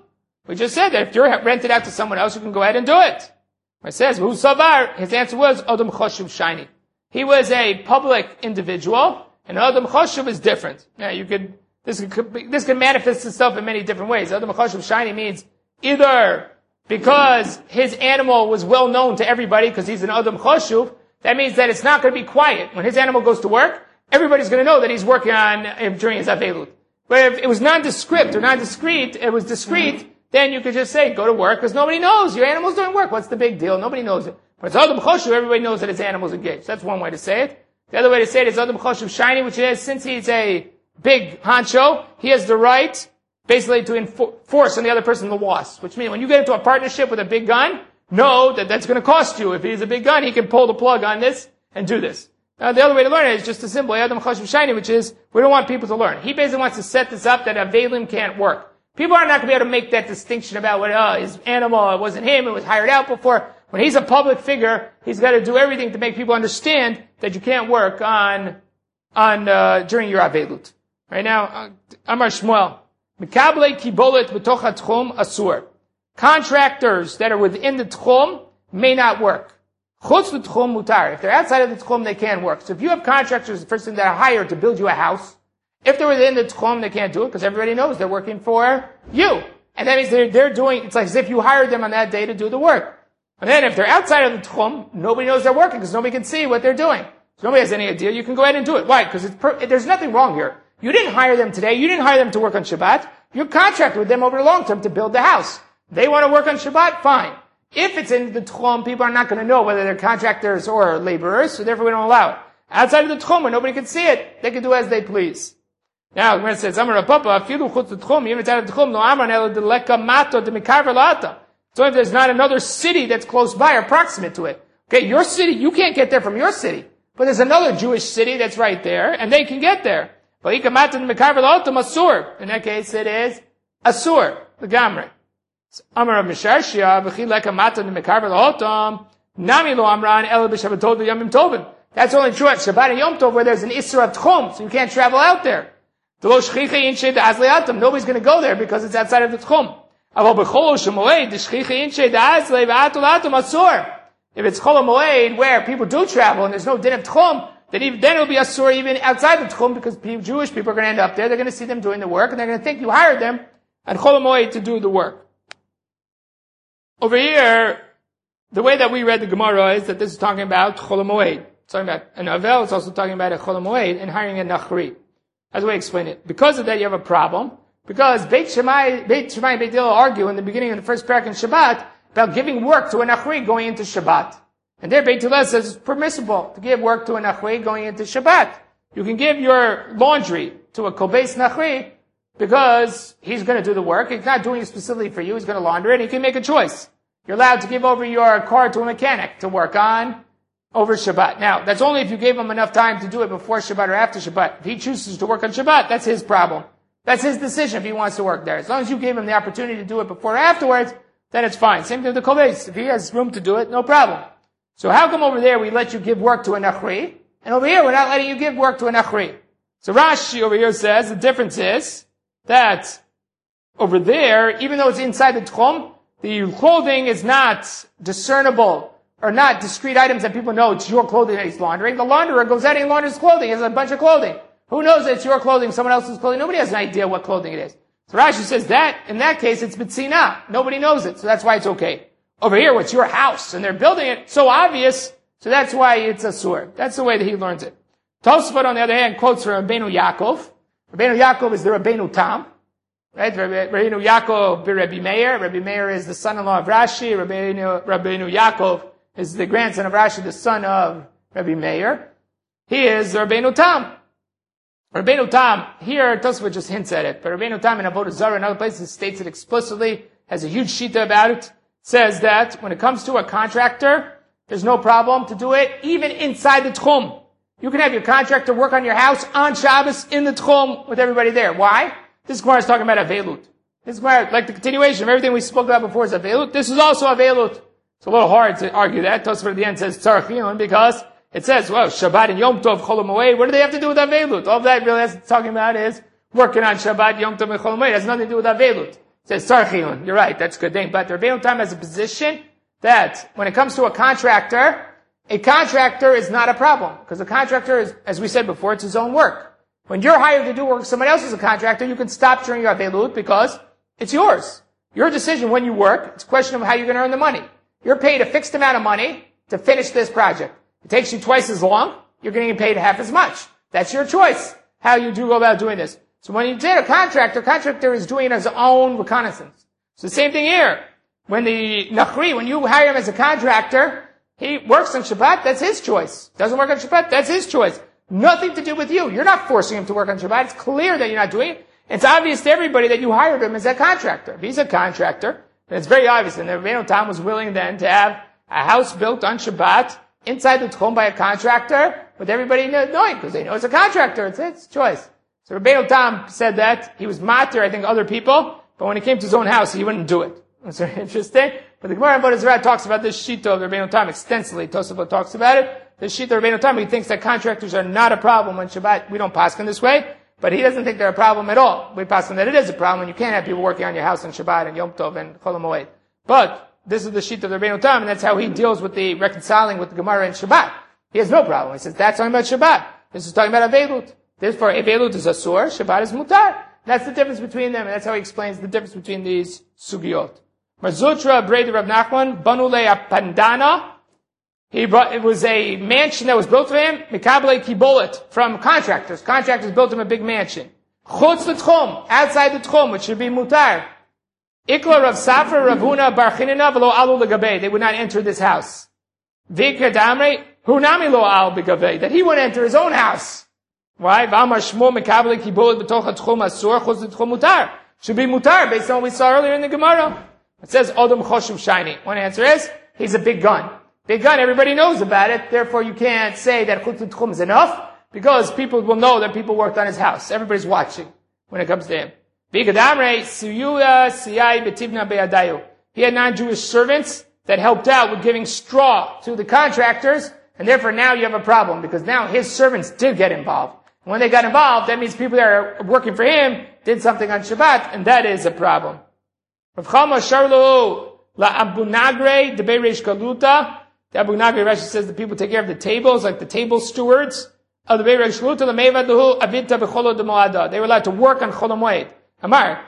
We just said that if you're rented out to someone else, you can go ahead and do it. It says, Hu Savar, his answer was, Adam Choshev Shiny. He was a public individual, and Adam Choshev is different. Now, this could manifest itself in many different ways. Adam Choshev Shiny means either because his animal was well known to everybody because he's an Adam Choshev, that means that it's not going to be quiet. When his animal goes to work, everybody's going to know that he's working on during his Avelut. But if it was nondescript or non-discreet, it was discreet, then you could just say, go to work, because nobody knows. Your animal's doing work. What's the big deal? Nobody knows it. But it's Adam Choshev, everybody knows that his animal's engaged. That's one way to say it. The other way to say it is Adam Choshev Shiny, which is, since he's a big honcho, he has the right, basically, to enforce on the other person the loss. Which means when you get into a partnership with a big gun, know that that's going to cost you. If he's a big gun, he can pull the plug on this and do this. Now, the other way to learn it is just a simple Adam Choshev Shiny, which is, we don't want people to learn. He basically wants to set this up that Avelim can't work. People are not going to be able to make that distinction about what, his animal, it wasn't him, it was hired out before. When he's a public figure, he's got to do everything to make people understand that you can't work during your Avelut. Right now, Amar Shmuel. Mikable kibolet b'toch ha-tchum asur. Contractors that are within the tchum may not work. Chutz l'tchum mutar. If they're outside of the tchum, they can't work. So if you have contractors, the first thing that are hired to build you a house, if they're within the tchum, they can't do it because everybody knows they're working for you. And that means they're doing, it's like as if you hired them on that day to do the work. And then if they're outside of the tchum, nobody knows they're working because nobody can see what they're doing. So nobody has any idea. You can go ahead and do it. Why? Because there's nothing wrong here. You didn't hire them today. You didn't hire them to work on Shabbat. You contracted with them over the long term to build the house. They want to work on Shabbat? Fine. If it's in the tchum, people are not going to know whether they're contractors or laborers, so therefore we don't allow it. Outside of the tchum, where nobody can see it, they can do as they please. Now, the Gemara says, Amar Papa, filu chutz l'tchum, even if it's out of the tchum, no amran ela deleka mato de mikarver la'ata. So if there's not another city that's close by or proximate to it. Okay, your city, you can't get there from your city. But there's another Jewish city that's right there, and they can get there. But in that case, it is asur, the gamre. Amar Misharshia, v'chi leka mata de mikarver la'otam, nami lo amran ela b'shabbatot v'yamim tovim. That's only true at Shabbat and Yom Tov where there's an Isra of Tchum, so you can't travel out there. Nobody's going to go there because it's outside of the Tchum. If it's Chol HaMoed where people do travel and there's no din of Tchum, then it'll be Asur even outside the Tchum because Jewish people are going to end up there. They're going to see them doing the work and they're going to think you hired them at Chol HaMoed to do the work. Over here, the way that we read the Gemara is that this is talking about Chol HaMoed. It's talking about an Avel, it's also talking about a Chol HaMoed and hiring a Nachri. As we explain it. Because of that, you have a problem. Because Beit Shammai and Beit Hillel argue in the beginning of the first parak in Shabbat about giving work to a Nachri going into Shabbat. And there Beit Hillel says it's permissible to give work to a Nachri going into Shabbat. You can give your laundry to a Kobeis Nachri because he's going to do the work. He's not doing it specifically for you. He's going to launder it and you can make a choice. You're allowed to give over your car to a mechanic to work on over Shabbat. Now, that's only if you gave him enough time to do it before Shabbat or after Shabbat. If he chooses to work on Shabbat, that's his problem. That's his decision if he wants to work there. As long as you gave him the opportunity to do it before or afterwards, then it's fine. Same thing with the Kobeis. If he has room to do it, no problem. So how come over there we let you give work to a Nachri, and over here we're not letting you give work to a Nachri? So Rashi over here says the difference is that over there, even though it's inside the Tchum, the clothing is not discernible or not discrete items that people know it's your clothing that he's laundering. The launderer goes out and launders clothing. He has a bunch of clothing. Who knows that it's your clothing, someone else's clothing? Nobody has an idea what clothing it is. So Rashi says that, in that case, it's B'tzina. Nobody knows it, so that's why it's okay. Over here, it's your house, and they're building it so obvious, so that's why it's Asur. That's the way that he learns it. Tosfot, on the other hand, quotes from Rabbeinu Yaakov. Rabbeinu Yaakov is the Rabbeinu Tam. Right? Rabbeinu Yaakov be Rabbi Meir. Rabbi Meir is the son-in-law of Rashi. Rabbeinu Yaakov is the grandson of Rashi, the son of Rabbi Meir. He is the Rabbeinu Tam. Rabbeinu Tam, here Tosfot just hints at it, but Rabbeinu Tam in Avodah Zarah and other places states it explicitly, has a huge shita about it, says that when it comes to a contractor, there's no problem to do it, even inside the Tchum. You can have your contractor work on your house on Shabbos in the Tchum with everybody there. Why? This Gemara is talking about Avelut. This Gemara, like the continuation of everything we spoke about before is Avelut. This is also Avelut. It's a little hard to argue that. Tosfot at the end says Tzarech Chiyun because it says, well, Shabbat and Yom Tov, Chol HaMoed, what do they have to do with Avelut? All that really has talking about is working on Shabbat, Yom Tov, and Chol HaMoed. It has nothing to do with Avelut. Says Sarchiun. You're right, that's a good thing. But the Rabbeinu Tam has a position that when it comes to a contractor is not a problem. Because the contractor is, as we said before, it's his own work. When you're hired to do work, somebody else is a contractor, you can stop during your Avelut because it's yours. Your decision when you work, it's a question of how you're going to earn the money. You're paid a fixed amount of money to finish this project. It takes you twice as long, you're getting paid half as much. That's your choice, how you do go about doing this. So when you did a contractor is doing his own reconnaissance. So the same thing here. When the Nachri, when you hire him as a contractor, he works on Shabbat, that's his choice. Doesn't work on Shabbat, that's his choice. Nothing to do with you. You're not forcing him to work on Shabbat. It's clear that you're not doing it. It's obvious to everybody that you hired him as a contractor. If he's a contractor, then it's very obvious. And the Rabbeinu Tam was willing then to have a house built on Shabbat inside the Tchum by a contractor with everybody knowing, because they know it's a contractor. It's his choice. So Rabbeinu Tam said that. He was matir, I think, other people, but when it came to his own house, he wouldn't do it. It's very interesting. But the Gemara in Avodah Zarah talks about this shita of Rabbeinu Tam extensively. Tosafot talks about it. The shita of Rabbeinu Tam, he thinks that contractors are not a problem on Shabbat. We don't paskin this way, but he doesn't think they're a problem at all. We paskin that it is a problem, and you can't have people working on your house on Shabbat and Yom Tov and Chol HaMoed. But this is the shita of the Rabbeinu Tam, and that's how he deals with the reconciling with the Gemara in Shabbat. He has no problem. He says, that's talking about Shabbat. This is talking about Avelut. Therefore, Avelut is Asur, Shabbat is Mutar. That's the difference between them, and that's how he explains the difference between these sugiot. Marzutra, Breda Rav Nachman, Banule Pandana. It was a mansion that was built for him, Mikabele Kibolet, from contractors. Contractors built him a big mansion. Chutz l'tchum, outside the tchum, which should be mutar. Ikla Rav Safra, Rav Huna, Bar Chinina, v'lo alu l'gabei. They would not enter this house. Vikra Damre, Hunami lo al b'gabei. That he would enter his own house. Why? V'amar Shmo Mikabele Kibolet b'toch ha-tchum asur, chutz l'tchum mutar. Should be mutar, based on what we saw earlier in the Gemara. It says, Odom Choshuv Shiny. One answer is, he's a big gun. Big gun, everybody knows about it, therefore you can't say that Chutz L'Tchum is enough, because people will know that people worked on his house. Everybody's watching when it comes to him. V'gadamrei Siyuya Siyai Betivna Be'adayu. He had non-Jewish servants that helped out with giving straw to the contractors, and therefore now you have a problem, because now his servants did get involved. And when they got involved, that means people that are working for him did something on Shabbat, and that is a problem. Rav Chama Sharlo La Abu Nagre de Beirish Galuta. The Abu Nagre Rashi says the people take care of the tables, like the table stewards of the Beirish Galuta. La Meva Duhu Avita Becholo de Moada. They were allowed to work on Chol HaMoed. Amar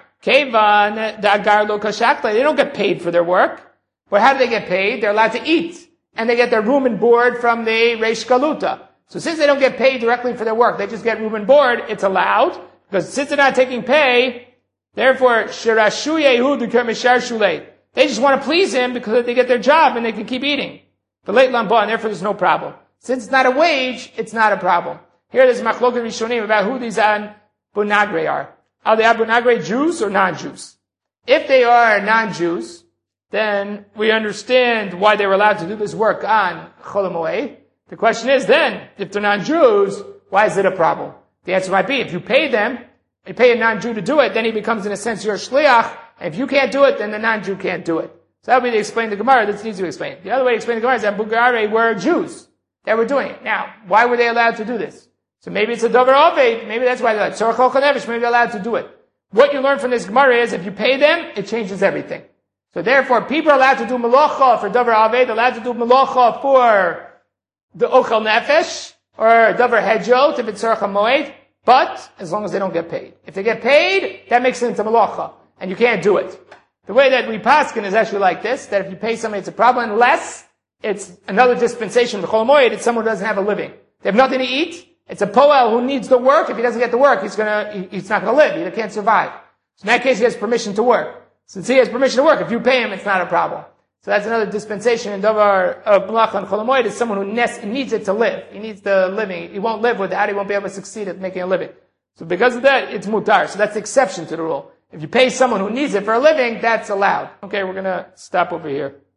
Kevan da Agar Lo Kashakla. They don't get paid for their work. But how do they get paid? They're allowed to eat, and they get their room and board from the Reish Galuta. So since they don't get paid directly for their work, they just get room and board. It's allowed because since they're not taking pay. Therefore, Shirashu Yehu Dukar Mishar Shulei. They just want to please him because they get their job and they can keep eating. The late Lamba, and therefore there's no problem. Since it's not a wage, it's not a problem. Here there's Machloket Rishonim about who these Abu Nagre are. Are they Abu Nagre Jews or non-Jews? If they are non-Jews, then we understand why they were allowed to do this work on Chol HaMoed. The question is then, if they're non-Jews, why is it a problem? The answer might be, if you pay them, you pay a non-Jew to do it, then he becomes, in a sense, your shliach. And if you can't do it, then the non-Jew can't do it. So that would be to explain the Gemara. This needs to explain. The other way to explain the Gemara is that Bulgari were Jews that were doing it. Now, why were they allowed to do this? So maybe it's a Dover Oved. Maybe that's why they're like, Tzorach Chol Chanevish, maybe they're allowed to do it. What you learn from this Gemara is, if you pay them, it changes everything. So therefore, people are allowed to do Melacha for Dover Oved, allowed to do Melacha for the Ochel Nefesh, or Dover Hedjot, if it's Tzorach HaMoed. But, as long as they don't get paid. If they get paid, that makes it into malacha. And you can't do it. The way that we paskin is actually like this, that if you pay somebody, it's a problem, unless it's another dispensation. The Chol HaMoed, it's someone who doesn't have a living. They have nothing to eat. It's a poel who needs the work. If he doesn't get the work, he's not gonna live. He can't survive. So in that case, he has permission to work. Since he has permission to work, if you pay him, it's not a problem. So that's another dispensation in Davar of Malacha and Chol HaMoed is someone who needs it to live. He needs the living. He won't live without. He won't be able to succeed at making a living. So because of that, it's mutar. So that's the exception to the rule. If you pay someone who needs it for a living, that's allowed. Okay, we're gonna stop over here.